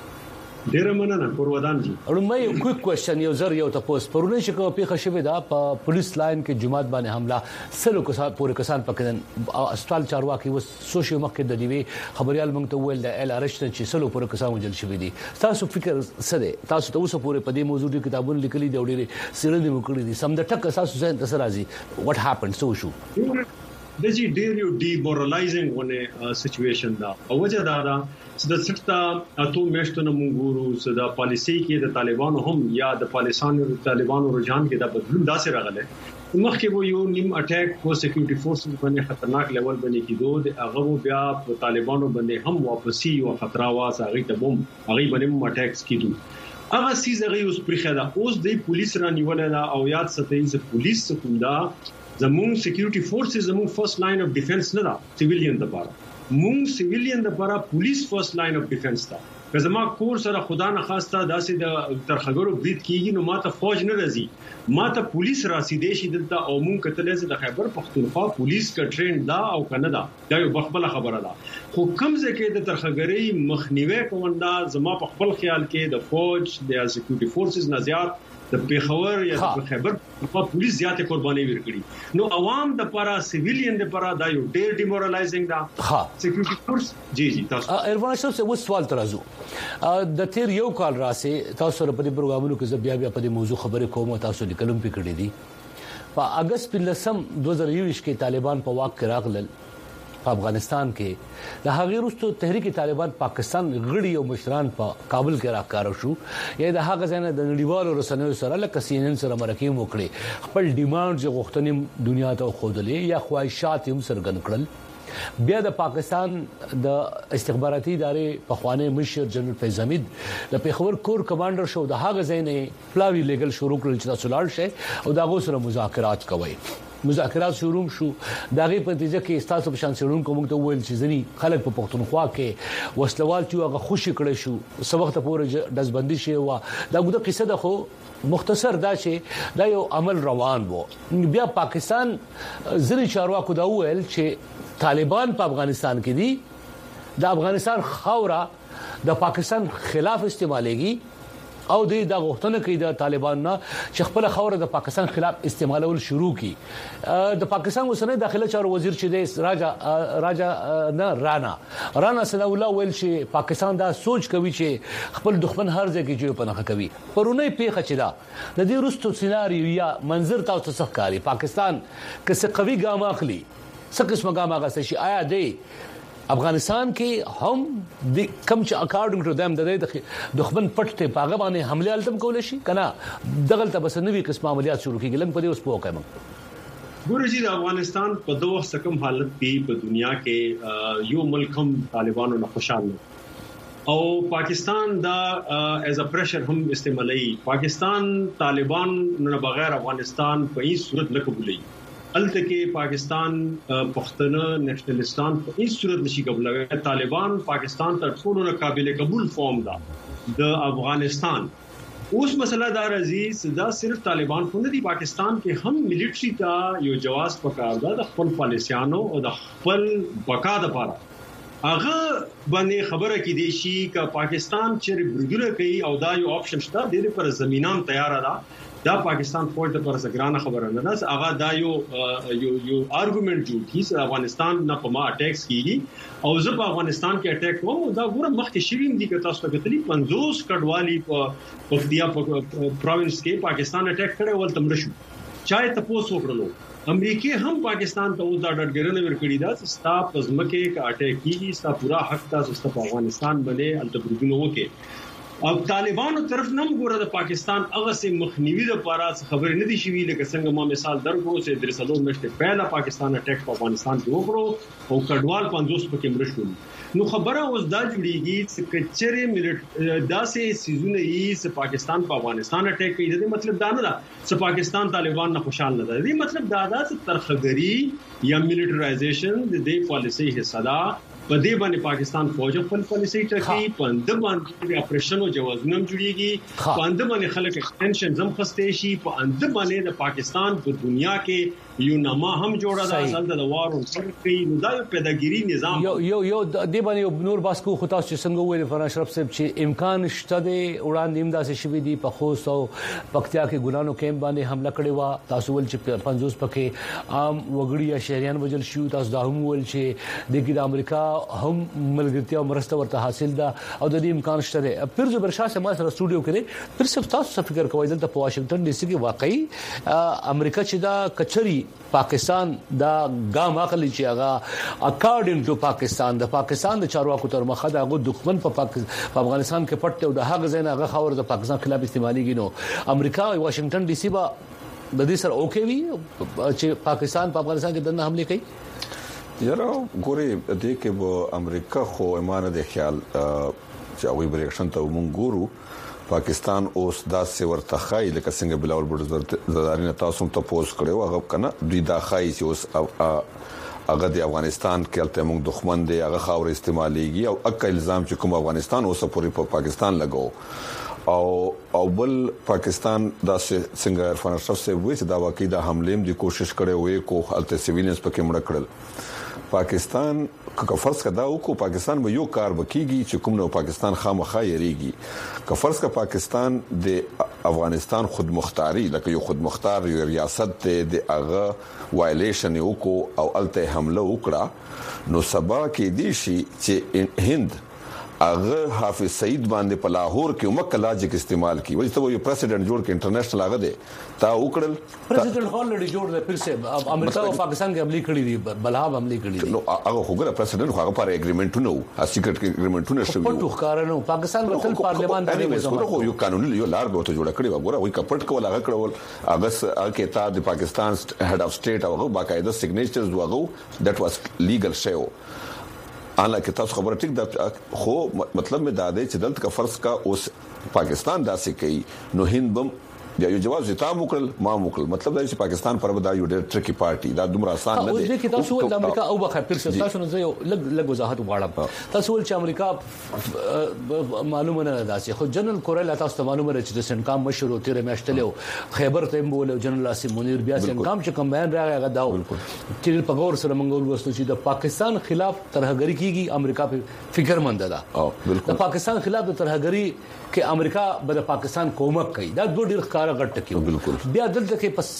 ډیر مننه پرودان جی اړمه یو کویک کوېشن یو زر یو تاسو پرونه شکو په خښوي دا په پولیس لاین کې جماعت باندې حمله سلو کو پورې کسان پکدن استال چارواکي و سوشي مخکې د دیوي خبريال موږ ته ویل د ال ارشت چې سلو پورې کسان وجل شوی دي تاسو فکر څه دي تاسو ته اوس پورې په دې موضوع کې کتابونه لیکلي دي وړي سره دې وکړي دي سم د ټک تاسو ځین تاسو راځي وات هاپند سو شو د جی ډیر یو ډیمورالایزینګ ونه سچويشن دا او وجه دا دا چې د سټا اتو میشتونه مونږ ورو د پالیسي کې د طالبانو هم یا د پالیسانو د طالبانو رجحان کې دا بدلون داسې راغله مخکې وو یو نیم اٹیک په سکیورټي فورسز باندې خطرناک لیول باندې کېدو د هغه بیا په طالبانو باندې هم واپسی او خطر واس هغه ته بم هغه باندې هم اٹیکس کېدو هغه سیز هغه اوس پرخه دا اوس د پولیس را نیول او یاد ستې چې پولیس څخه دا زمون سکیورټي فورسز زمون فرست لاین اف ډیفنس نه دا سیویلین د پاره مونږ سیویلین د لپاره پولیس فرست لاین اف ډیفنس تا که زما کور سره خدا نه خواسته داسې د ترخګرو بریټ کیږي نو ماته فوج نه راځي ماته پولیس راسي دي شي دلته او مونږ کتلې چې د خیبر پختونخوا پولیس کا ټرین دا او کنه دا دا یو بخبل خبره ده خو کوم ځکه د ترخګری مخنیوي کومنده زما په خپل خیال کې د فوج د سکیورټي فورسز نه زیات د پیښور یا د خیبر په پولیس زیاته قرباني ورکړي نو عوام د لپاره سیویلین د لپاره دا یو ډیر ډیمورالایزینګ دا ها سکیورټي فورس جی جی تاسو ایروان صاحب څه و سوال ترازو د تیر یو کال راسه تاسو سره په پروګرامونو کې بیا بیا په دې موضوع خبرې کوم تاسو لیکلم پکړې دي په اگست په لسم دوه هزار یو کې طالبان په واک کې راغلل په افغانستان کې د هغه وروسته تحریک طالبان پاکستان غړي او مشران په کابل کې راکاره شو یا د هغه ځای نه د نړیوالو رسنیو سره لکه سی ان ان سره مرکه وکړي خپل ډیمانډ چې غوښتنې دنیا ته خودلې یا خواهشات هم سرګن کړل. بیا د پاکستان د استخباراتي ادارې په خوانه مشر جنرال فیض حمید د پیښور کور کمانډر شو د هغه ځای نه پلاوی لیګل شروع کړل چې تاسو لاړ شئ او دا غو سره مذاکرات کوي. مذاکرات شروع شو دغه په نتیجه کې تاسو په شان سرون کوم ته ویل چې ځنی خلک په پښتونخوا کې وسلوال چې هغه خوشی کړي شو سو وخت پورې دزبندي شي وا دا غوډه قصه ده خو مختصر دا چې دا یو عمل روان وو. بیا پاکستان ځنی چارواکو دا ویل چې طالبان په افغانستان کې دي د افغانستان خاوره د پاکستان خلاف استعمالېږي او د دا غوښتنه کوي د طالبان نه چې خپل خوره د پاکستان خلاف استعمالول شروع کړي. د پاکستان وسنه داخله چارو وزیر چې د راجا راجا نه رانا رانا سنا الله ویل چې پاکستان دا سوچ کوي چې خپل دښمن هر ځای کې جو پناه کوي. پرونه پیخه چې دا د دې روستو سيناريو یا منظر تاسو څه ښکاري پاکستان کسه قوي ګام اخلي څه قسمه ګام اخلي شي آیا دی افغانستان کې هم د کم چې اکارډنګ ټو دیم د دښمن پټ ته پاغه باندې حمله التم کول شي کنه دغه ته بس نوې قسمه عملیات شروع کیږي لنګ په دې اوس پوکم ګورجی د افغانستان په دوه سکم حالت کې په دنیا کې یو ملک هم طالبانو نه خوشاله او پاکستان دا ایز ا پریشر هم استعمالي. پاکستان طالبان نه بغیر افغانستان په هیڅ صورت نه قبولي. الته کې پاکستان پښتنه نېشنلستان په هیڅ صورت نشي قبولوي. طالبان پاکستان تر ټولو نه قابل قبول فارم دا د افغانستان. اوس مسله دا راځي دا صرف طالبان خو نه دي پاکستان کې هم ملټري ته یو جواز پکار ده د خپل پالیسیانو او د خپل بقا لپاره. هغه باندې خبره کې دي شي ک پاکستان چې بردونه کوي او دا یو آپشن شته د دې پر زمينام تیار ده دا پاکستان فوج د پر سګرانه خبره نه ده. هغه دا یو یو یو ارګومنت جوړ کیږي چې افغانستان نه په ما اٹیکس کیږي او زه په افغانستان کې اٹیک کوم دا ګوره مخکې شویم دي که تاسو ته کتلی پنځوس کډوالي په پختیا پروینس کې پاکستان اٹیک کړي ول تمر شو چای ته پوس وکړلو. امریکای هم پاکستان ته اوس دا ډډګرنه ورکړی دا چې ستا پزمکه کا اٹیک کیږي ستا پورا حق تاسو په افغانستان باندې التبرګونو وکړي. او طالبانو طرف نم ګوره د پاکستان هغه سي مخنیوي د پاره خبرې نه دي شوي لکه څنګه ما مثال درکو چې درسلو مشته پهلا پاکستان اٹیک په افغانستان کې وکړو او کډوال پنځوس پکې مرشتول. نو خبره اوس دا جوړیږي چې کچره ملت داسې سيزونه یې چې پاکستان په افغانستان اٹیک کوي دا مطلب دا نه ده چې پاکستان طالبان نه خوشاله ده. دا مطلب دا ده چې ترخګری یا ملټرایزیشن د دې پالیسي حصہ ده. په دې باندې پاکستان فوج خپل پالیسي ټاکي پاند باندې اپریشن او جوازونه جوړیږي پاند باندې خلک ایکسټنشن زم خسته شي پاند باندې د پاکستان په دنیا کې یو نامه هم جوړه ده اصل د وارو سره کوي نو دا یو پیداګيري نظام یو یو یو د باندې نور باسکو خطا چې څنګه ویل فران شرف صاحب چې امکان شته دی وړاندې امداسه شوی دی په خوست او پکتیا کې ګلانو کیمپ باندې حمله کړې و تاسو ول چې پنځوس پکې عام وګړي یا شهريان وجل شو تاسو دا هم ول چې د ګډ امریکا هم ملګرتیا مرسته ورته حاصل ده او د دې امکان شته. پیر زبر شاه سره ما سره سټوډیو کې پیر صرف تاسو فکر کوئ دلته په واشنگټن ډي سي کې واقعي امریکا چې دا کچري پاکستان دا ګام اخلي چې هغه اکارډینګ ټو پاکستان د پاکستان د چارواکو تر مخه دا غو دښمن په افغانستان کې پټ او د هغه ځای نه هغه خبر د پاکستان خلاف استعماليږي. نو امریکا او واشنگټن ډي سي با د دې سره اوکې وي چې پاکستان په افغانستان کې دنه حمله کوي. یاره ګوري دې کې به امریکا خو ایمانه د خیال چې اوی بریښن ته مونږ ګورو پاکستان اوس داسې ورته خای لکه څنګه بلاول بډ زدارینه تاسو ته پوس کړو هغه کنه دوی دا خای چې اوس هغه د افغانستان کې الته مونږ دښمن دی هغه خاور استعماليږي او اک الزام چې کوم افغانستان اوس پوری په پاکستان لګو او او بل پاکستان دا څنګه عرفان اشرف سے وې چې دا واقعي د حمله د کوشش کړي وې کو الته سیویلینز پکې مړ کړل. پاکستان که فرض کدا وکړو پاکستان به یو کار وکړي چې کوم نو پاکستان خامخا یریږي که فرض کا پاکستان د افغانستان خود مختاری لکه یو خود مختار یو ریاست د هغه وایلیشن وکړو او الته حمله وکړه نو سبا کې دي شي چې هند هغه حافظ سعید باندې په لاهور کې مکه لاجیک استعمال کی وایي ته یو پریزیدنت جوړ کې انټرنیشنل هغه دی تا وکړل پریزیدنت هالډي جوړ دی پھر سے امریکا او پاکستان کې عملی کړی دي بلها عملی کړی دي نو هغه وګوره پریزیدنت هغه پر اګریمنټونه وو سیکرټ اګریمنټونه شوی په ټوخکارانو پاکستان غتل پارلیمان ته خو یو قانوني یو لار به ته جوړ کړی وګوره وایي کپټ کول هغه کړول هغه کې تا د پاکستان هیډ اف سټیټ هغه باقاعده سیګنیچرز وغه دیٹ واز لیګل شو حالانکه تاسو خبره ټیک ده خو مطلب مې دا دی چې دلته کا فرض کا اوس پاکستان داسې کوي نو هند بم یا یو جواب زتا موکل ما موکل مطلب دا چې پاکستان پر ودا یو ډېر ټریکی پارټي دا دومره آسان نه دی اوس دې تاسو ول امریکا او بخیر پر تاسو نه یو لګ لګ وضاحت وغواړم تاسو ول چې امریکا معلومه نه داسې خو جنرال کورل تاسو ته معلومه چې د سنکام مشهور تیر میاشتلو خیبر ته بوله جنرال اسیم منیر بیا سنکام چې کمباین راغی هغه داو چې په غور سره منګول وستو چې د پاکستان خلاف ترهګری کیږي امریکا په فکر مند ده او بالکل د پاکستان خلاف د ترهګری کې امریکا به د پاکستان کومک کوي دا دوه ډیر ښکارا غټ کیو بالکل بیا دلته کې پس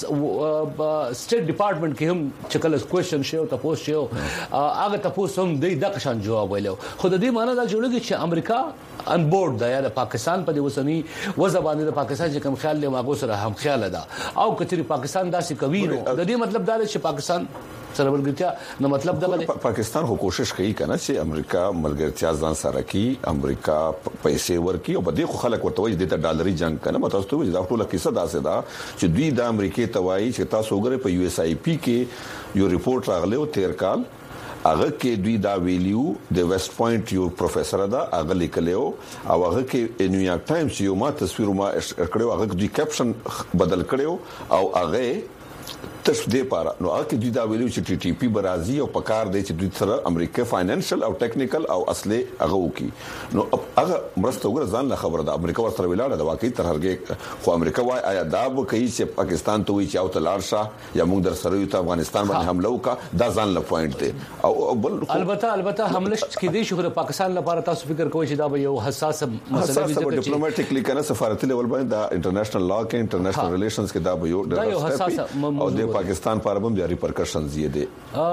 سټیټ ډپارټمنټ کې هم چې کله کوېشن شو تاسو شو هغه تاسو هم د دغه شان جواب ویلو خو د دې معنی دا جوړیږي چې امریکا ان بورډ دا یا د پاکستان په د وسنی وزبانه د پاکستان چې کوم خیال له ماغو سره هم خیال ده او کچري پاکستان داسې کوي نو د دې مطلب دا دی چې پاکستان سره ملګرتیا نو مطلب دا دی پاکستان هو کوشش کوي کنه چې امریکا ملګرتیا ځان سره کوي امریکا پیسې ورکي او بده خو خلک ورته وایي د ډالري جنگ کنه مته تاسو ته دا ټول کیسه داسې ده چې دوی د امریکای توای چې تاسو وګورئ په یو اس آی پی کې یو ریپورت راغلی او تیر کال هغه کې دوی دا ویلیو د ویسٹ پوینټ یو پروفیسور دا هغه لیکلیو او هغه کې نیویارک ټایمز یو ما تصویر ما کړو هغه دوی کیپشن بدل کړو او هغه تش دې پاره نو هغه دوی دا ویلو چې ټي ټي پی برازي او پکار دی چې دوی سره امریکا فاینانشل او ټیکنیکل او اصلي هغه وکي نو هغه مرسته وګړه ځان له خبره ده امریکا ورسره ویلاړه د واقعي ترهرګي خو امریکا وايي آیا دا به کوي چې پاکستان ته وي چې او تلار شاه یا موږ در سره یو ته افغانستان باندې حمله وکړه دا ځان له پوینټ دی او بل البته البته حمله کې دي شو د پاکستان لپاره تاسو فکر کوئ چې دا به یو حساس مسله وي چې ډیپلوماټیکلی کنه سفارتي لیول باندې دا انټرنیشنل لا کې انټرنیشنل ریلیشنز کې دا به یو ډېر او د پاکستان پر هم د ریپرکشنز یې دي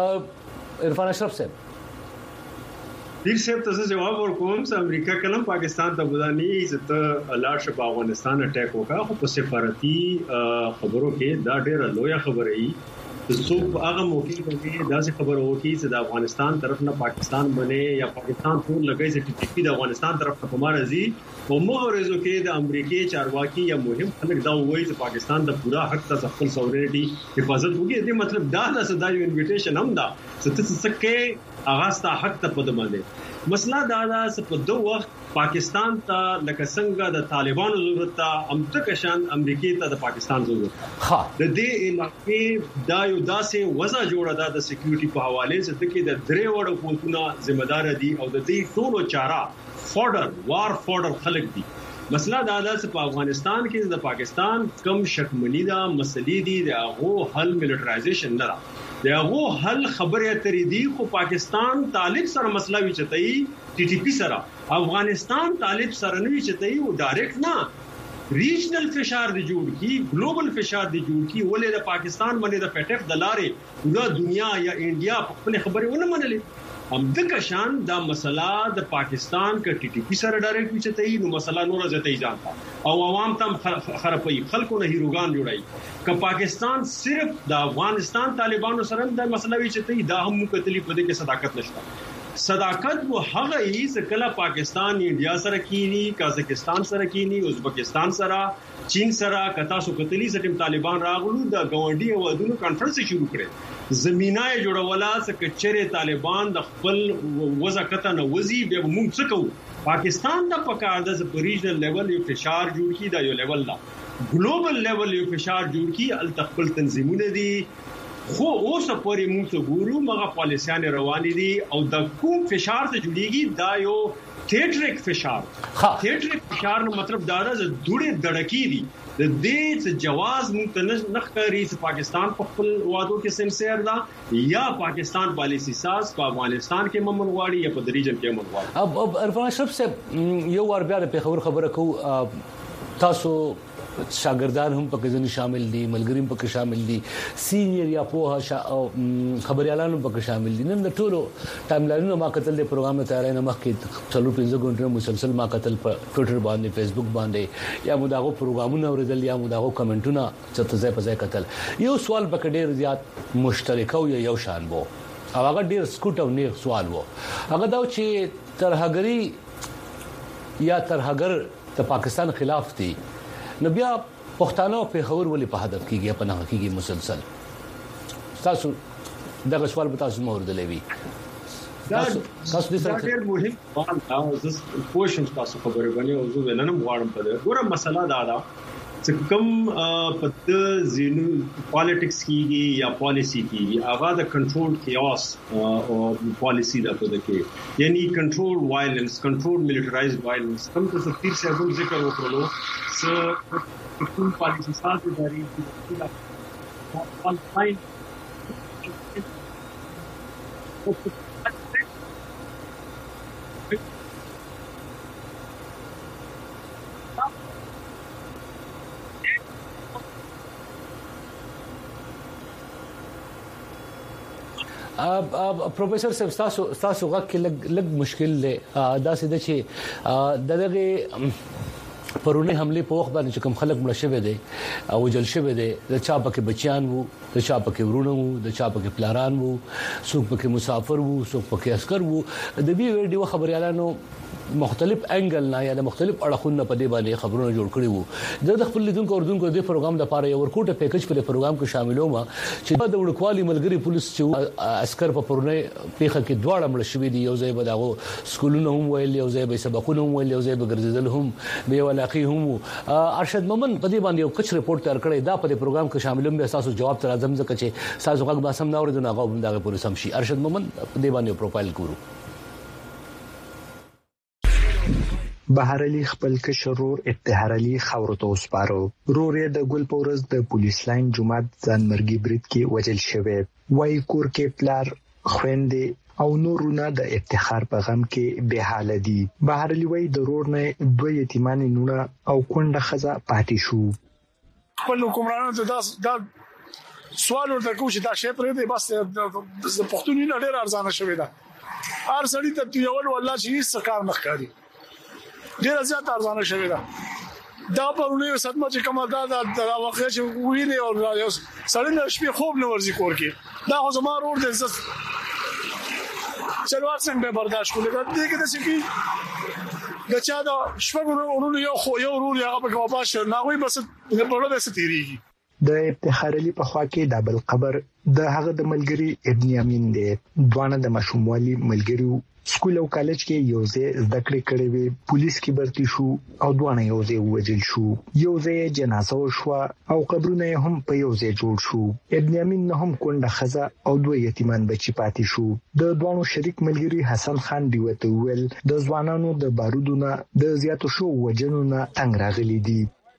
عرفان اشرف صاحب دیر صاحب ته جواب ورکوم چې امریکا کلم پاکستان ته ودانی چې ته لاړ شپ افغانستان اٹیک وکړه خو په سفارتي خبرو کې دا ډېر لوی خبره ای څو هغه موقع باندې دا څه خبره وکړي چې د افغانستان طرف نه پاکستان باندې یا پاکستان ټول لګي چې ټي ټي پی د افغانستان طرف ته کومه راځي او موږ ورزو کې د امریکای چارواکي یا مهم خلک دا وایي چې پاکستان د پورا حق ته خپل سوورټي حفاظت وکړي دې مطلب دا د صدایو انویټیشن هم دا چې څه څه کې اغاز ته حق ته پد باندې مسله دا دا چې په دوه وخت پاکستان ته لکه څنګه د طالبانو ضرورت ته امتک شان امریکای ته د پاکستان ضرورت ها د دې علاقې دا یو داسې وضع جوړه ده د سکیورټي په حواله چې د کې د درې وړو قوتونو ذمہدار دي او د دې ټولو چاره فورډر وار فورډر خلک دي مسله دا ده چې په افغانستان کې د پاکستان کم شکمنی دا مسلې دي د هغه حل ملټرایزیشن نه دا هغه حل خبره اترې دي خو پاکستان طالب سره مسله وی چتای ټي ټي پی سره افغانستان طالب سره نه وی چتای او ډایرکټ نه ریجنل فشار دی جوړ کی ګلوبل فشار دی جوړ کی ولې د پاکستان باندې د پټف د لارې پورا دنیا یا انډیا په خپل خبره ونه منلې هم د کشان دا مسله د پاکستان ک ټي ټي پی سره ډایرکټ وچتای نو مسله نور زته ځانتا او عوام تم خرابوي خلکو نه هیروغان جوړای ک پاکستان صرف د افغانستان طالبانو سره د مسله وچتای دا هم مکتلی په دې کې صداقت نشته صداقت وہ هغه ای چې کله پاکستان انډیا سره کینی کازاکستان سره کینی ازبکستان سره چین سره کتا سو کتلی سټیم طالبان راغلو د گاونډي او ادونو کانفرنس شروع کړي زمينه جوړولا چې کچره طالبان د خپل وزکته نه وزي به موږ څه کوو پاکستان د پکار د ریجنل لیول یو فشار جوړ کی دا یو لیول لا ګلوبل لیول یو فشار جوړ کی ال تخپل تنظیمونه دي خو اوس پورې موږ ته ګورو مغه پالیسيان روان دي او د کوم فشار ته جوړیږي دا یو تھیټریک فشار تھیټریک فشار نو مطلب دا ده چې دوړې دړکی دي د دې څه جواز موږ ته نخ کوي چې پاکستان په خپل وادو کې سنسیر دا یا پاکستان پالیسی ساز په افغانستان کې ممن غواړي یا په ریجن کې ممن غواړي اب اب عرفان اشرف سے یو ور بیا په خبر خبره کو تاسو شاګردان هم پکې ځنی شامل دي ملګری هم پکې شامل دي سینیئر یا پوها خبريالان هم پکې شامل دي نن د ټولو ټایم لاینونو ما کتل د پروګرام ته تیارای نه مخکې څلور پنځه غونډه مسلسل ما کتل په ټوئیټر باندې فیسبوک باندې یا مداغو پروګرامونه اوریدل یا مداغو کمنټونه چې ځای په ځای کتل یو سوال پکې ډیر زیات مشترک او یو شان وو او هغه ډیر سکوټ او نیغ سوال وو هغه دا چې ترهګری یا ترهګر د پاکستان خلاف دي نو بیا پښتانه په خبر ولې په هدف کېږي په نه کېږي مسلسل تاسو دغه سوال به تاسو مور دلوي تاسو تاسو د سره ډېر مهم سوال دا د کوېشن تاسو خبره باندې او زه نن غواړم په ګوره مسله دا ده چې کوم په د زینو پالیټکس کېږي یا پالیسی کېږي هغه د کنټرول کیاس او پالیسی د په دکې یعنی کنټرول وایلنس کنټرول میلیټرایزډ وایلنس کوم څه تیر څه هم ذکر وکړو څه کوم پالیسی ساتي داري چې فال فاین اب اب پروفیسور صاحب تاسو تاسو غوښکل لګ لګ مشکل دی دا سده چې دغه پرونه حمله په وخت باندې کوم خلک مړ شوی دي او جل شوی دي د چا پکې بچیان وو د چا پکې ورونه وو د چا پکې پلاران وو څوک پکې مسافر وو څوک پکې عسكر وو د دې ویډیو خبريالانو مختلف انګل نه یا د مختلف اړخونو په دې باندې خبرونه جوړ کړي وو د خپل لیدونکو اوردونکو د پروګرام لپاره یو ورکوټه پیکج په پروګرام کې شاملو ما چې د وړکوالي ملګری پولیس چې عسكر په پرونه پیخه کې دواړه مړ شوی دي یو ځای به داغو سکولونه هم ویل یو ځای به سبقونه هم ویل یو ځای به ګرځیدل هم به ولاقي هم ارشد مومن په دې باندې یو کچ ریپورت تر کړی دا په پروګرام کې شاملوم به اساسو جواب تر اعظم ځکه چې تاسو غږ باسم نه اوریدو نه غو دغه پولیس هم شي ارشد مومن په دې باندې پروفایل ګورو بهر علي خپل کشرور اتحاد علي خاورته وسپارو رورې د ګل پورز د پولیس لاین جمعات ځانمرګي برید کې وجل شوی وای کور کې پلار خويندې او نورونه د افتخار په غم کې به حال دي بهر علي وای د رور نه دوه یتیمان نونه او کونډه خزه پاتې شو خپل حکومرانو ته دا سوال ورته کوم چې دا شی پرې دی بس د پښتونینو ډېر ارزانه شوی دا هر سړی ته یو والله چې هیڅ کار نه کوي ډیر زیات ارزانه شوی دا دا پرونه صدمه چې کومه دا د واقعي چې ویني او سړی نه شپې خوب نه ورزي کور کې دا خو زما ورور د عزت چلوار څنګه برداشت کولای دا دې کې د سکی د چا دا شپږ ورونو یو خو یو ورور یې هغه په واپس ناوي بس په ورو د ستېریږي د افتخار علي په خوا کې د بل قبر د هغه د ملګری ابن یمین دی دوانه د مشوموالي ملګری سکول او کالج کې یو ځای زده کړې کړې وي پولیس کې برتی شو او دوانه یو ځای وجل شو یو ځای جنازه وشو او قبرونه هم په یو ځای جوړ شو ابن یمین نه هم کونډه خزه او دوه یتیمان بچی پاتې شو د دوانو شریک ملګری حسن خان دی وته ویل د ځوانانو د بارودونه د زیاتو شو وجنونه تنگ راغلي دي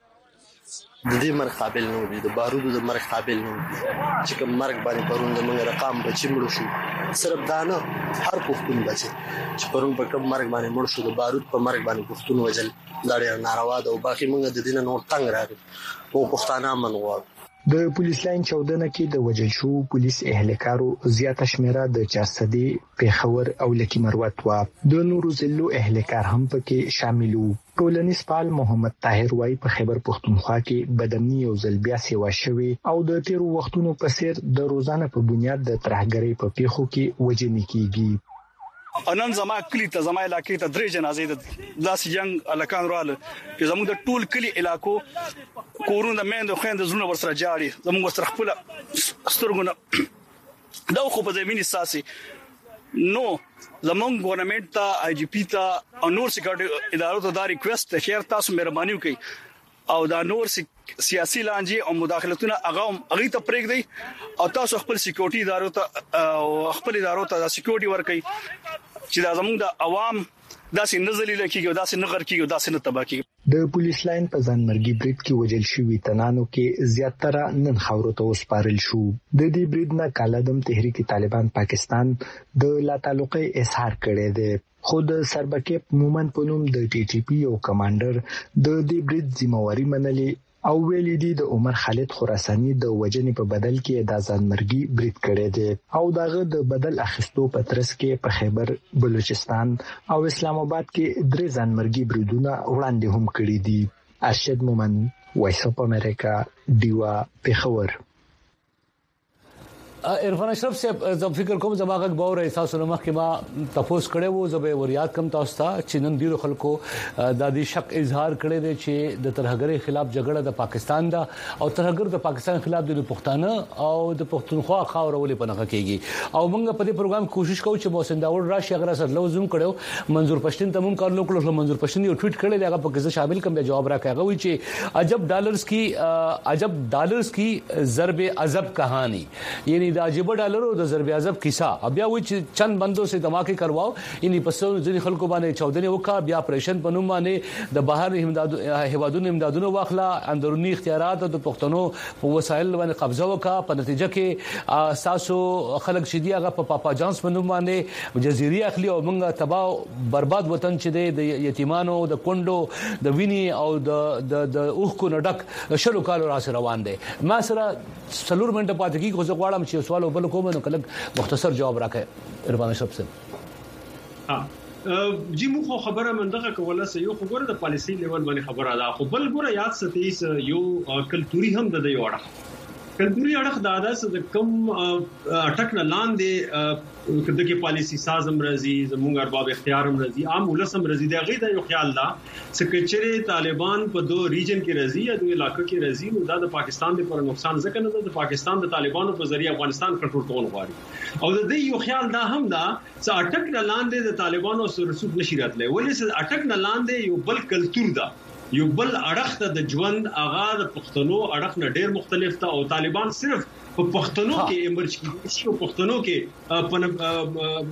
د دې مرګ قابل نه وي د بارودو د مرګ قابل نه وي چې کوم مرګ باندې پرون د موږ رقم بچی مړ شو صرف دانه هر پښتون بچي چې پرون په کوم مرګ باندې مړ شو د بارود په مرګ باندې پښتون وجل دا ډېر ناروا ده او باقي موږ د دین نور تنگ راغلي او پښتانه منغواړو د پولیس لاین چودنه کې د وجل شو پولیس اهلکارو زیاته شمیره د چارسدي پیښور او لکی مروت وا د نورو زلو اهلکار هم پکې شامل وو ټولنیز فعال محمد طاهر وای په خیبر پښتونخوا کې بدمنی او زلبیا سیوا شوی او د تیرو وختونو په سیر د روزانه په بنیاد د ترهګری په پیښو کې وجنی کیږي انن زما کلی ته زما علاقې ته درې جنازې د لاس جنگ الکان رااله چې زموږ د ټول کلی علاقو کورونه د مېند خو د زړه ورسره جاړي زموږ سره خپل سترګونه دا خو په زميني ساسي نو زموږ ګورنمنت ته آی جی پی ته او نور سکیورټي ادارو ته دا ریکوست خیر تاسو مهرباني وکړئ او دا نور سیاسي لانجې او مداخلتونه هغه هغه ته پرېږدي او تاسو خپل سکیورټي ادارو ته او خپل ادارو ته دا سکیورټي ورکړئ چې دا زموږ د عوام داسې نزلې لکېږي داسې نغر کېږي داسې نه تبا کېږي د پولیس لاین په ځانمرګي برید کې وجل شوی تنانو کې زیاتره نن خاورو ته وسپارل شو د دې برید نه کالادم تحریک طالبان پاکستان د لا تعلقي اظهار کړی دی خود سربکیپ مومن په نوم د ټي ټي پی او کمانډر د دې برید ذمہواری منلې او ویلي دي د عمر خالد خراساني د وجنې په بدل کې د ځانمرګي برید کړی دی او داغه د بدل اخیستو په ترڅ کې په خیبر بلوچستان او اسلام آباد کې درې ځانمرګي بریدونه وړاندې هم کړی دي. ارشد مومن، وایس اف امریکا، دیوا پیښور. عرفان اشرف صاحب زه فکر کوم زماغه باور احساس نمخ کې ما تاسو کړه وو زبې وریاد کم تاسو ته چې نن ډیرو خلکو د دې شک اظهار کړي دي چې د ترهګری خلاف جګړه د پاکستان دا او ترهګر د پاکستان خلاف د پښتانه او د پښتونخوا خاورولې پنهغه کیږي او موږ په دې پروګرام کوشش کوو چې محسن داوود راشي اگر سره لوزم کړو منظور پښتون ته مونږ کارلو کړو منظور پښتون یو ټویټ کړی هغه په کې شامل کوم جواب راکړی وی چې عجب ډالرز کی عجب ډالرز کی ضرب عذاب کہانی یعنی د عجب ډالرو د ضرب عذاب کیسه بیا وی چې چند بندو سے دماکي کرواو اني پسو ځنی خلکو باندې چودنی وکا بیا پریشن پنوم باندې د بهر امداد هوادونو امدادونو واخلا اندرونی اختیارات د پښتنو په وسایل باندې قبضه وکا په نتیجه کې اساسو خلک شدي هغه په پاپا جانس پنوم باندې جزيري اخلي او موږ تباہ برباد وطن چې د یتیمانو د کندو د ویني او د د اوخکو نډک شلو کالو راس روان دي. ما سره سلور منټه پاتې کی خو زه غواړم چې سوال وبل کوم نو کله مختصر جواب راکړئ عرفان اشرف صاحب. ها جی مو خو خبره منځه کوله سې یو خبره د پالیسي لیول باندې خبره ده خو بل ګوره یاد ستېس یو کلتوري هم د دی وړه کلتوري اړه د ادا څه د کم اٹک نه لاندې کده کې پالیسي سازم راځي زموږ ارباب اختیار هم راځي عام ولسم راځي دا غي دا یو خیال دا چې کچره طالبان په دوه ریجن کې راځي یا دوه علاقې کې راځي نو دا د پاکستان لپاره نقصان ځکه نه ده د پاکستان د طالبانو په ذریعہ افغانستان کنټرول کول غواړي او د دې یو خیال دا هم دا چې اٹک نه لاندې د طالبانو سره رسوب نشي راتلای ولې چې اٹک نه لاندې یو بل کلتور دا یو بل اړخ ته د ژوند اغا د پښتنو اړخ نه ډېر مختلف ته او طالبان صرف په پښتنو کې امرج کیږي چې په پښتنو کې په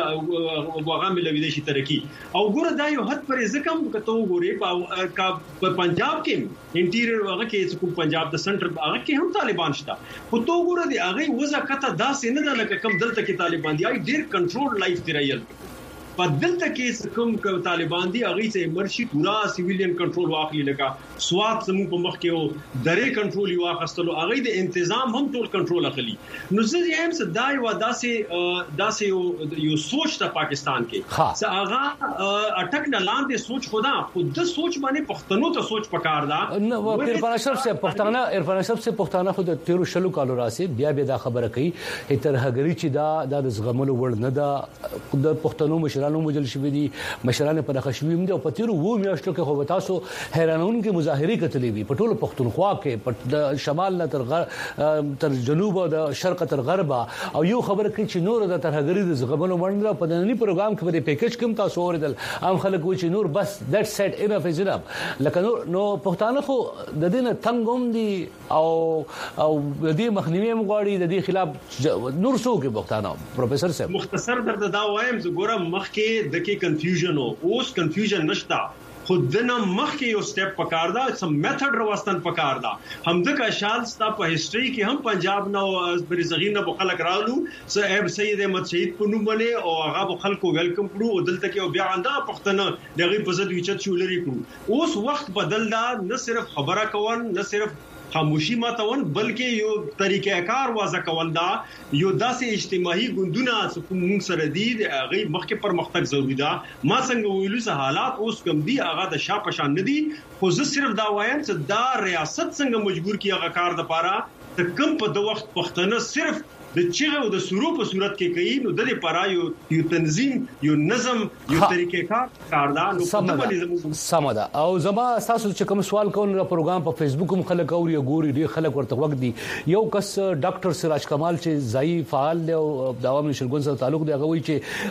دیتا وغه ملوي دي شي ترقی او ګوره دا یو حد پر ځکم کته وګوري په پنجاب کې انټیریئر هغه کې چې پنجاب د سنټر هغه کې هم طالبان شته خو تو ګوره دی هغه وځه کته داسې نه ده لکه کم دلته کې طالبان دي ډېر کنټرول لایف دی ریل په دلته کې کوم طالبان دي هغه چې مرشي پورا سیویلین کنټرول واخلي لکه سواد زمو په مخ کې او درې کنټرول یو اخستلو هغه د تنظیم هم ټول کنټرول اخلي نو زه یم چې دای و داسې داسې یو سوچ ته پاکستان کې چې هغه اٹک نه لاندې سوچ خدا خود د سوچ باندې پښتنو ته سوچ پکار دا نو عرفان اشرف سے پښتانه عرفان اشرف سے پښتانه خود تیرو شلو کالو راسي بیا به دا خبره کوي تر هغری چې دا د زغملو وړ نه دا د پښتنو مشرانو مجل شوی دي مشرانو پر خشوي هم دي او پتیرو وو میاشتو کې خو تاسو حیرانون کې مظاهره کتلې وي په ټولو پښتونخوا کې د شمال نه تر غرب تر جنوب او د شرق تر غرب او یو خبره کوي چې نور د ترهګری د زغملو منډه په دني پروګرام کې په پیکج کوم تاسو اوریدل عام خلک وایي چې نور بس دیټ سیټ انف از انف لکه نور نو پښتانه خو د دې نه تنګوم دي او او د دې مخنیوي مغواړي د دې خلاف نور څو کې پښتانه پروفیسور صاحب مختصر درته دا وایم چې ګوره مخ کې د کې کنفیوژن او اوس کنفیوژن نشتا خود دنه مخ کې یو سټپ پکار دا سم میتھډ روستن پکار دا هم د کا شال ستا په هیستوري کې هم پنجاب نه بری صغیر نه خلک راغلو صاحب سید احمد شهید په نوم باندې او هغه خلکو ویلکم کړو او دلته کې بیا انده پښتنه دغه په زد وچت شولري کړو اوس وخت بدل دا نه صرف خبره کول نه صرف خاموشي ماتون بلکې یو طریقې کار واځه کول دا یو داسې اجتماعي ګوندونه چې موږ سره دي هغه مخکې پرمختګ ضروری ده ما څنګه ویلو چې حالات اوس کم دي هغه د شا پشان نه دي خو زه صرف دا وایم چې دا ریاست څنګه مجبور کی هغه کار د پاره ته کم په د وخت پښتنه صرف د چیغه او د سورو په صورت کې کوي نو د دې پاره یو یو تنظیم یو نظم یو طریقې کار کار دا نو په باندې سمدا او زما تاسو چې کوم سوال کوم په پروګرام په فیسبوک هم خلک اوري ګوري ډیر خلک ورته وخت دي یو کس ډاکټر سراج کمال چې ځای فعال دی او د عوامي شرګون سره تعلق دی هغه وی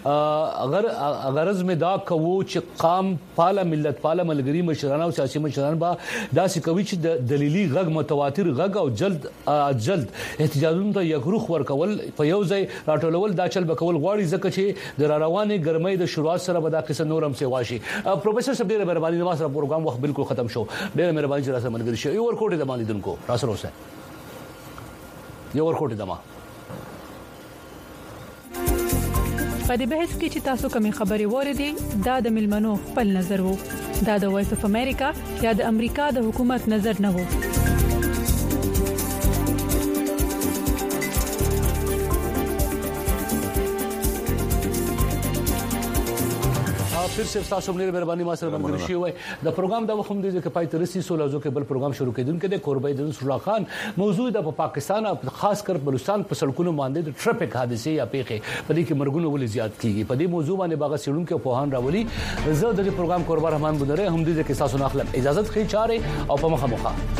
چې اگر غرض می دا کوو چې قام پاله ملت پاله ملګری مشرانو او سیاسي مشران با داسې کوي چې د دلیلی غږ متواتر غږ او جلد جلد احتجاجونو ته یګروخ ور کول په یو ځای راټولول دا چل بکول غواړي ځکه چې د رواني ګرمۍ د شروعات سره به دا قصه نورم سي واشي. پروفیسور صاحب ډیره مهرباني نواز را پروګرام وخت بالکل ختم شو ډیره مهرباني چې راسه ملګری شو یو ورکوټه د مالي دونکو راسره اوسه یو ورکوټه دما په دې بحث کې چې تاسو کومې خبرې وریدي دا د ملمنو خپل نظر وو دا د وایس اف امریکا یا د امریکا د حکومت نظر نه وو फिर से تاسو مې مهرباني ما سره ملګری شي وای د پروګرام دا وخت دې چې پای ترسي سولازو کې بل پروګرام شروع کېدونکو د قربای د نصر الله خان موضوع د پاکستان خاص کر بلوچستان په سړکونو باندې د ټریفیک حادثه یا پیښې په دې کې مرګونه ولې زیات کیږي په دې موضوع باندې باغ سړونکو په هان راولي زه د پروګرام قربان رحمان بنره هم دې کې تاسو نه اخلم اجازه خې چاره او په مخه مخه